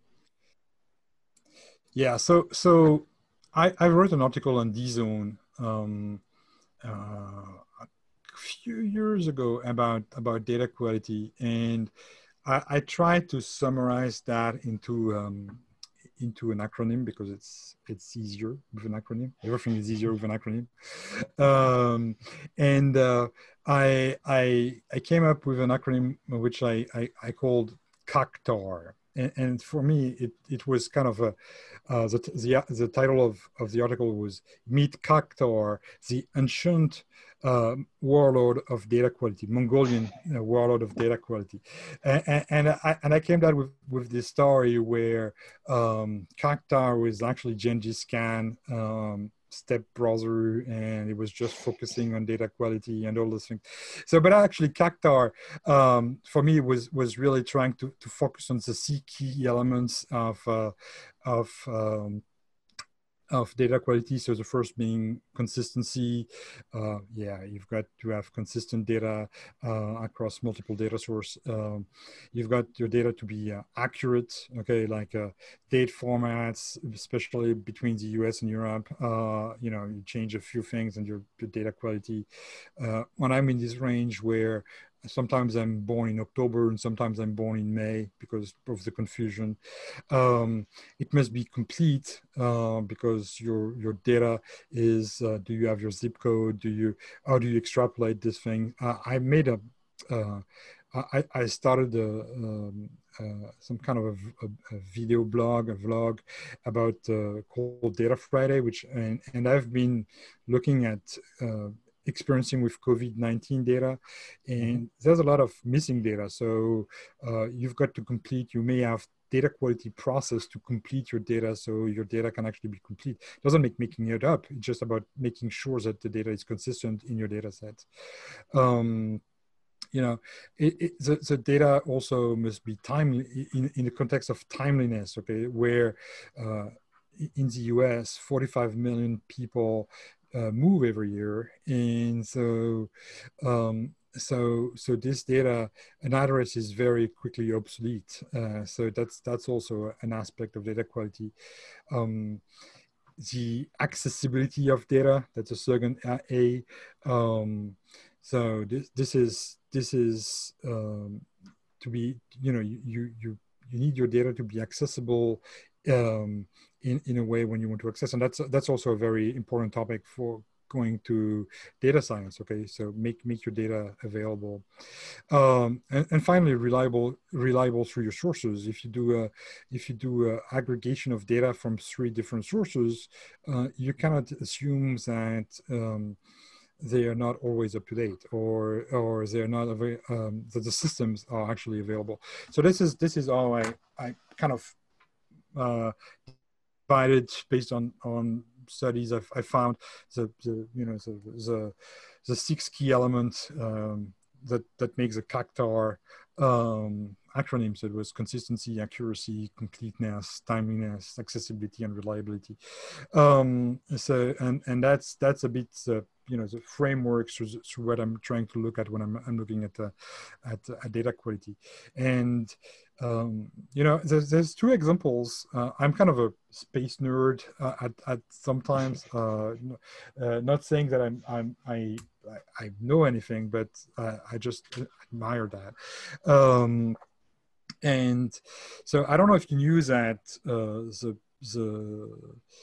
Yeah. So so I, I wrote an article on D-Zone um, uh, a few years ago about about data quality, and I, I tried to summarize that into um, into an acronym because it's it's easier with an acronym. Everything is easier with an acronym, um, and uh, I I I came up with an acronym which I I, I called CACTAR. And, and for me, it, it was kind of a uh, the, the the title of, of the article was Meet CACTAR, the ancient uh, warlord of data quality, Mongolian uh, warlord of data quality, and, and I and I came down with with this story where um, CACTAR was actually Genghis Khan. Um, step browser, and it was just focusing on data quality and all those things. So but actually CACTAR um, for me was was really trying to, to focus on the C key elements of uh, of um, of data quality. So the first being consistency. Uh, yeah, you've got to have consistent data uh, across multiple data source. Um, you've got your data to be uh, accurate. Okay, like uh, date formats, especially between the U S and Europe. Uh, you know, you change a few things and your, your data quality. Uh, when I'm in this range where sometimes I'm born in October and sometimes I'm born in May because of the confusion. Um, it must be complete uh, because your your data is. Uh, do you have your zip code? Do you how do you extrapolate this thing? Uh, I made a. Uh, I, I started a, um, uh, some kind of a, a, a video blog, a vlog about uh, called Data Friday, which and, and I've been looking at uh, experiencing with COVID nineteen data, Mm-hmm. and there's a lot of missing data. So uh, you've got to complete, you may have data quality process to complete your data so your data can actually be complete. It doesn't make making it up. It's just about making sure that the data is consistent in your data set. Um, you know, it, it, the, the data also must be timely in, in the context of timeliness, okay, where uh, in the U S, forty-five million people uh, move every year. And so um, so so this data, an address is very quickly obsolete. Uh, so that's that's also an aspect of data quality. Um, the accessibility of data, that's a second A. Um, so this this is this is um, to be, you know, you you you need your data to be accessible um, in in a way when you want to access, and that's that's also a very important topic for going to data science. Okay, so make make your data available, um, and, and finally reliable reliable through your sources. If you do a if you do a aggregation of data from three different sources, uh, you cannot assume that um, they are not always up to date, or or they're not available, um, that the systems are actually available. So this is this is how I I kind of uh, divided based on on studies I've I found the, the you know the the, the six key elements um, that that makes a CACTAR um, acronym. So it was consistency, accuracy, completeness, timeliness, accessibility, and reliability. Um, so and and that's that's a bit uh, you know the framework through, through what I'm trying to look at when I'm, I'm looking at uh, at, uh, at data quality. And um, you know there's, there's two examples. uh, I'm kind of a space nerd uh, at, at sometimes uh, uh, not saying that I'm, I'm I I know anything, but uh, I just admire that. Um, and so I don't know if you can use that uh, the the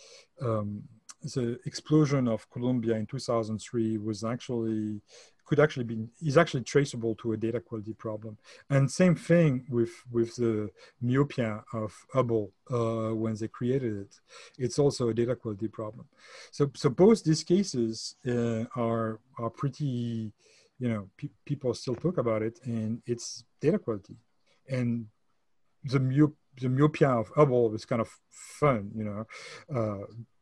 um, the explosion of Columbia in two thousand three was actually could actually be is actually traceable to a data quality problem. And same thing with with the myopia of Hubble uh, when they created it. It's also a data quality problem. So so both these cases uh, are are pretty, you know, pe people still talk about it, and it's data quality. And the myop the myopia of Hubble was kind of fun, you know. Uh,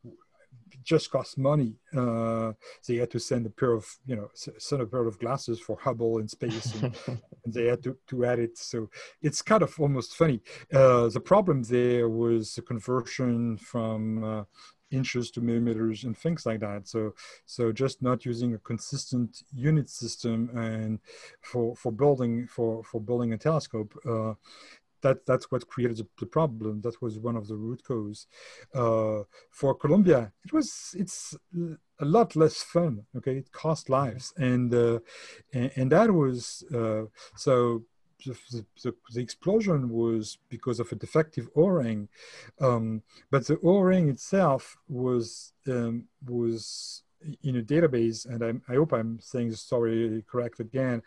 it just cost money. Uh, they had to send a pair of, you know, send a pair of glasses for Hubble in space, and, and they had to, to add it. So it's kind of almost funny. Uh, the problem there was the conversion from uh, inches to millimeters and things like that. So, so just not using a consistent unit system and for for building for for building a telescope. Uh, that that's what created the problem. That was one of the root cause. Uh, for Columbia, it was it's a lot less fun. Okay, it cost lives, and uh, and, and that was uh, so. The, the, the explosion was because of a defective O-ring, um, but the O-ring itself was um, was in a database, and I, I hope I'm saying the story correct again.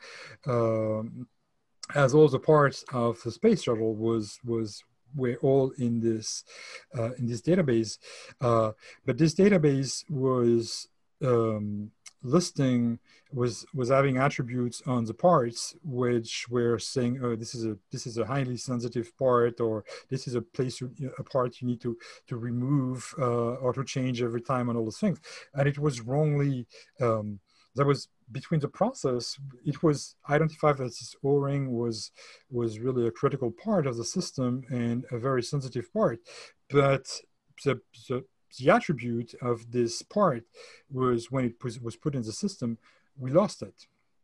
Um, as all the parts of the space shuttle was was were all in this uh, in this database, uh, but this database was um, listing was was having attributes on the parts which were saying, oh, this is a this is a highly sensitive part, or this is a place a part you need to to remove uh, or to change every time, and all those things, and it was wrongly um, there was between the process, it was identified that this O-ring was was really a critical part of the system and a very sensitive part, but the, the, the attribute of this part was when it was, was put in the system, we lost it.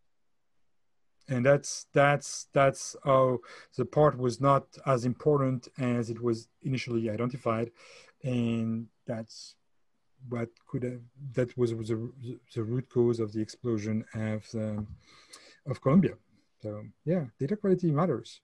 And that's that's that's how the part was not as important as it was initially identified, and that's what could have, that was, was the, the root cause of the explosion of um, of Columbia. So yeah, data quality matters.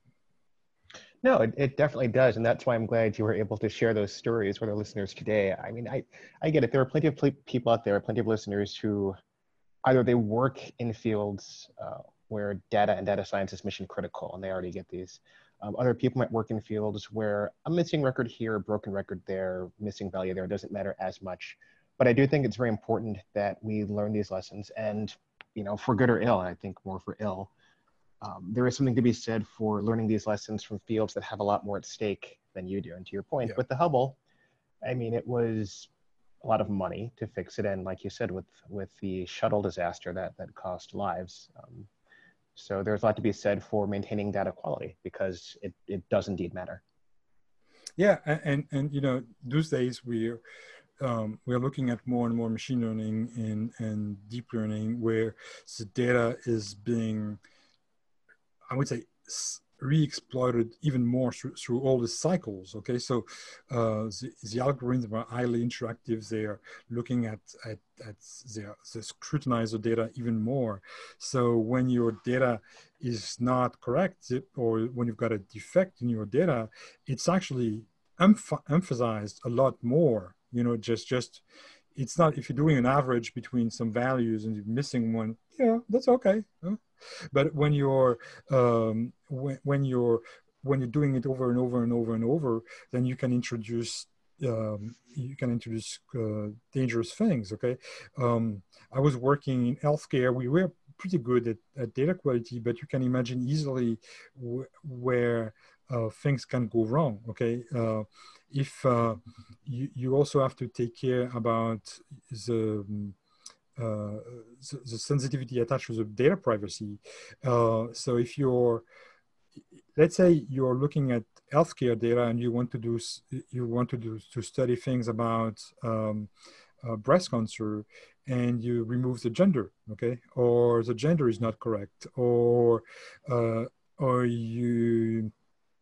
No, it, it definitely does, and that's why I'm glad you were able to share those stories with our listeners today. I mean, I I get it. There are plenty of people out there, plenty of listeners who either they work in fields uh, where data and data science is mission critical, and they already get these. Um, other people might work in fields where a missing record here, a broken record there, missing value there, doesn't matter as much. But I do think it's very important that we learn these lessons, and you know, for good or ill, and I think more for ill, um, there is something to be said for learning these lessons from fields that have a lot more at stake than you do. And to your point, Yeah. with the Hubble, I mean, it was a lot of money to fix it, and like you said, with with the shuttle disaster, that that cost lives. Um, So there's a lot to be said for maintaining data quality, because it, it does indeed matter. Yeah, and, and, and you know, those days we um, we're looking at more and more machine learning and, and deep learning where the data is being, I would say, re-exploited even more through, through all the cycles. Okay, so uh, the, the algorithms are highly interactive. They are looking at at, at they, are, they scrutinize the data even more. So when your data is not correct, or when you've got a defect in your data, it's actually emph- emphasized a lot more. You know, just just it's not, if you're doing an average between some values and you're missing one, yeah, that's okay. Huh? But when you're um, when, when you're when you're doing it over and over and over and over, then you can introduce um, you can introduce uh, dangerous things. Okay, um, I was working in healthcare. We were pretty good at, at data quality, but you can imagine easily w- where uh, things can go wrong. Okay, uh, if uh, you you also have to take care about the uh, the, the sensitivity attached to the data privacy. Uh, so if you're, let's say you're looking at healthcare data and you want to do, you want to do, to study things about um, uh, breast cancer, and you remove the gender, okay? Or the gender is not correct, or, uh, or you,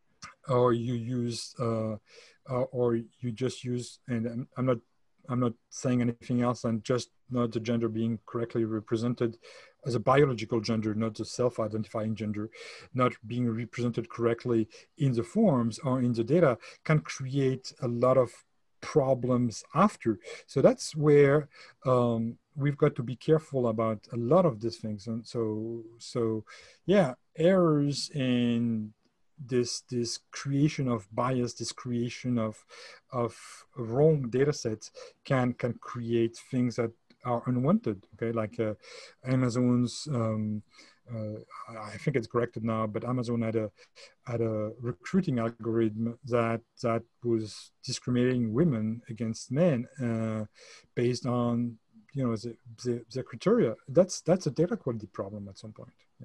or you use, uh, uh, or you just use, and I'm, I'm not, I'm not saying anything else than just not the gender being correctly represented as a biological gender, not the self-identifying gender, not being represented correctly in the forms or in the data, can create a lot of problems after. So that's where um, we've got to be careful about a lot of these things. And so, so yeah, errors in this this creation of bias, this creation of of wrong data sets can can create things that are unwanted. Okay, like uh, Amazon's um, uh, I think it's corrected now, but Amazon had a had a recruiting algorithm that that was discriminating women against men uh, based on, you know, the, the the criteria. That's that's a data quality problem at some point. Yeah.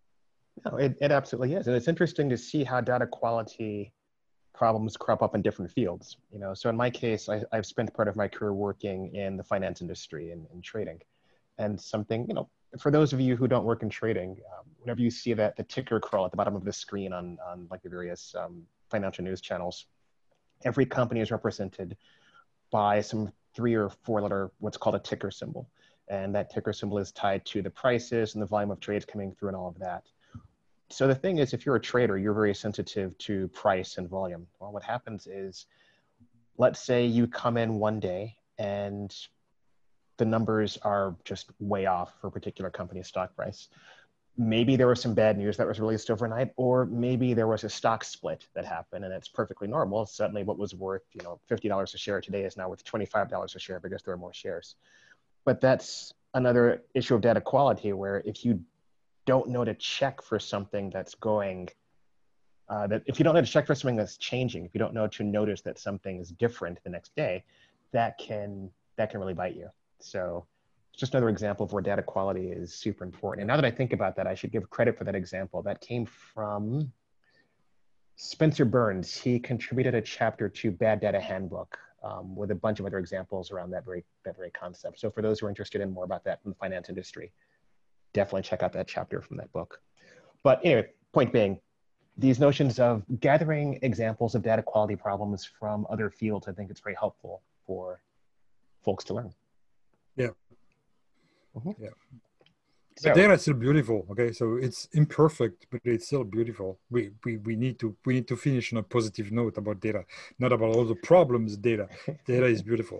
No, it, it absolutely is. And it's interesting to see how data quality problems crop up in different fields. You know, so in my case, I, I've spent part of my career working in the finance industry and, and trading. And something, you know, for those of you who don't work in trading, um, whenever you see that the ticker crawl at the bottom of the screen on, on like the various um, financial news channels, every company is represented by some three or four letter, what's called a ticker symbol. And that ticker symbol is tied to the prices and the volume of trades coming through and all of that. So the thing is, if you're a trader, you're very sensitive to price and volume. Well, what happens is, let's say you come in one day and the numbers are just way off for a particular company's stock price. Maybe there was some bad news that was released overnight, or maybe there was a stock split that happened, and it's perfectly normal. Suddenly what was worth, you know, fifty dollars a share today is now worth twenty-five dollars a share because there are more shares. But that's another issue of data quality, where if you don't know to check for something that's going, uh, that if you don't know to check for something that's changing, if you don't know to notice that something is different the next day, that can that can really bite you. So it's just another example of where data quality is super important. And now that I think about that, I should give credit for that example. That came from Spencer Burns. He contributed a chapter to Bad Data Handbook um, with a bunch of other examples around that very that very concept. So for those who are interested in more about that from the finance industry, definitely check out that chapter from that book. But anyway, point being, these notions of gathering examples of data quality problems from other fields, I think it's very helpful for folks to learn. Yeah. Mm-hmm. Yeah. So, the data is still beautiful. Okay, so it's imperfect, but it's still beautiful. We we we need to we need to finish on a positive note about data, not about all the problems. Data, data is beautiful.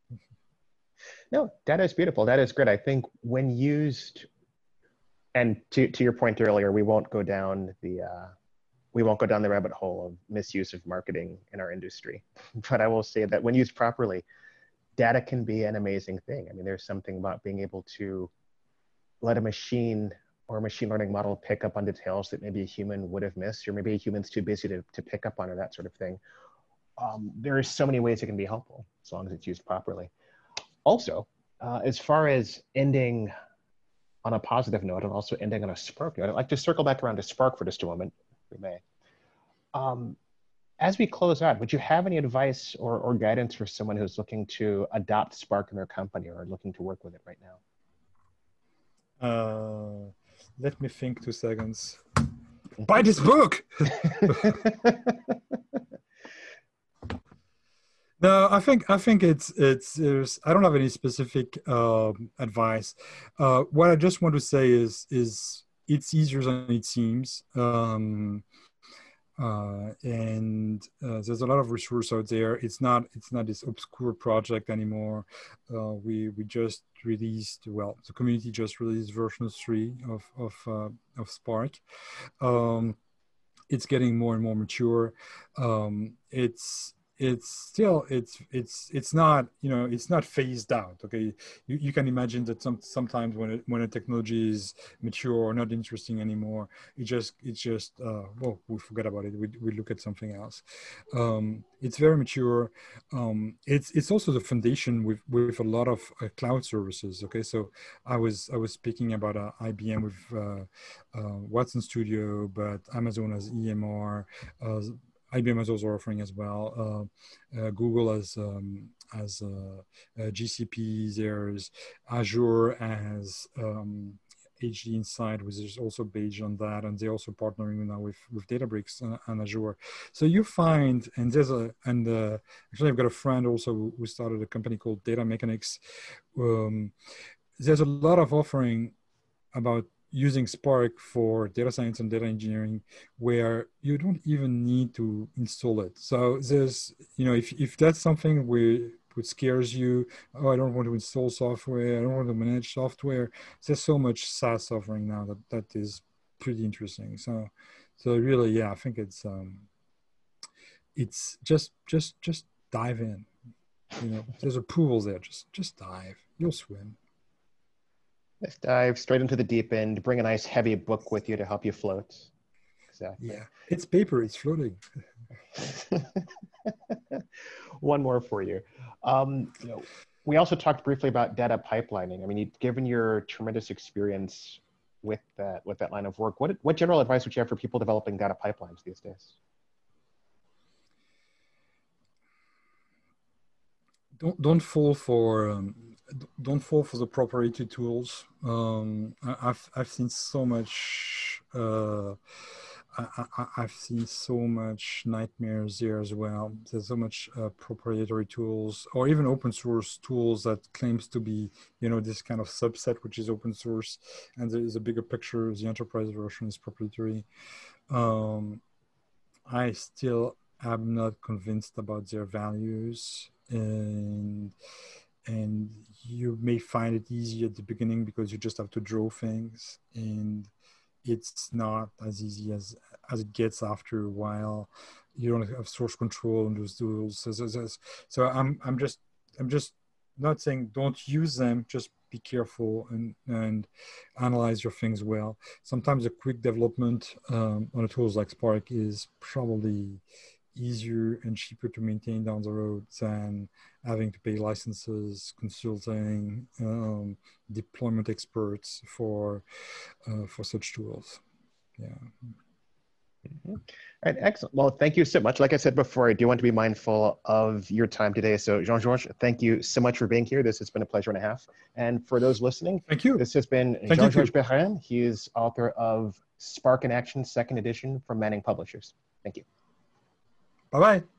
No, data is beautiful. Data is great. I think when used, and to to your point earlier, we won't go down the uh, we won't go down the rabbit hole of misuse of marketing in our industry. But I will say that when used properly, data can be an amazing thing. I mean, there's something about being able to let a machine or a machine learning model pick up on details that maybe a human would have missed, or maybe a human's too busy to, to pick up on, or that sort of thing. Um, there are so many ways it can be helpful as long as it's used properly. Also, uh, as far as ending on a positive note and also ending on a Spark note, I'd like to circle back around to Spark for just a moment, if we may. Um, as we close out, would you have any advice or, or guidance for someone who's looking to adopt Spark in their company or looking to work with it right now? Uh, let me think two seconds. Buy this book! No, I think I think it's it's there's I don't have any specific um, advice. Uh, what I just want to say is is it's easier than it seems, um, uh, and uh, there's a lot of resource out there. It's not it's not this obscure project anymore. Uh, we we just released well the community just released version three of of uh, of Spark. Um, it's getting more and more mature. Um, it's it's still it's it's it's not you know it's not phased out. Okay, you, you can imagine that some sometimes when it, when a technology is mature or not interesting anymore, it just it's just uh, well we forget about it. We we look at something else. Um, it's very mature. Um, it's it's also the foundation with with a lot of uh, cloud services. Okay, so I was I was speaking about uh, I B M with uh, uh, Watson Studio, but Amazon has E M R. Uh, I B M has also offering as well. Uh, uh, Google has um, has uh, uh, G C P. There's Azure as um, H D Insight, which is also based on that, and they're also partnering now with with Databricks and, and Azure. So you find, and there's a and uh, actually I've got a friend also who, who started a company called Data Mechanics. Um, there's a lot of offering about using Spark for data science and data engineering where you don't even need to install it. So there's, you know, if, if that's something where which scares you, oh, I don't want to install software, I don't want to manage software, there's so much SaaS offering now that that is pretty interesting. So, so really, yeah, I think it's, um, it's just, just, just dive in, you know, there's a pool there, just, just dive, you'll swim. Let's dive straight into the deep end. Bring a nice heavy book with you to help you float. Exactly. Yeah, it's paper. It's floating. One more for you. Um, you know, we also talked briefly about data pipelining. I mean, you've given your tremendous experience with that with that line of work. What what general advice would you have for people developing data pipelines these days? Don't don't fall for um, don't fall for the proprietary tools. Um, I, I've I've seen so much. Uh, I, I, I've seen so much nightmares there as well. There's so much uh, proprietary tools, or even open source tools that claims to be, you know, this kind of subset which is open source, and there is a bigger picture. The enterprise version is proprietary. Um, I still am not convinced about their values. And and you may find it easy at the beginning because you just have to draw things, and it's not as easy as as it gets after a while. You don't have source control on those tools. So, so, so, so I'm I'm just I'm just not saying don't use them. Just be careful and and analyze your things well. Sometimes a quick development um, on a tools like Spark is probably easier and cheaper to maintain down the road than having to pay licenses, consulting, um, deployment experts for uh, for such tools. Yeah. Mm-hmm. All right, excellent. Well, thank you so much. Like I said before, I do want to be mindful of your time today. So Jean-Georges, thank you so much for being here. This has been a pleasure and a half. And for those listening, thank you. This has been Jean-Georges Perrin. He is author of Spark in Action, second edition from Manning Publishers. Thank you. Bye-bye.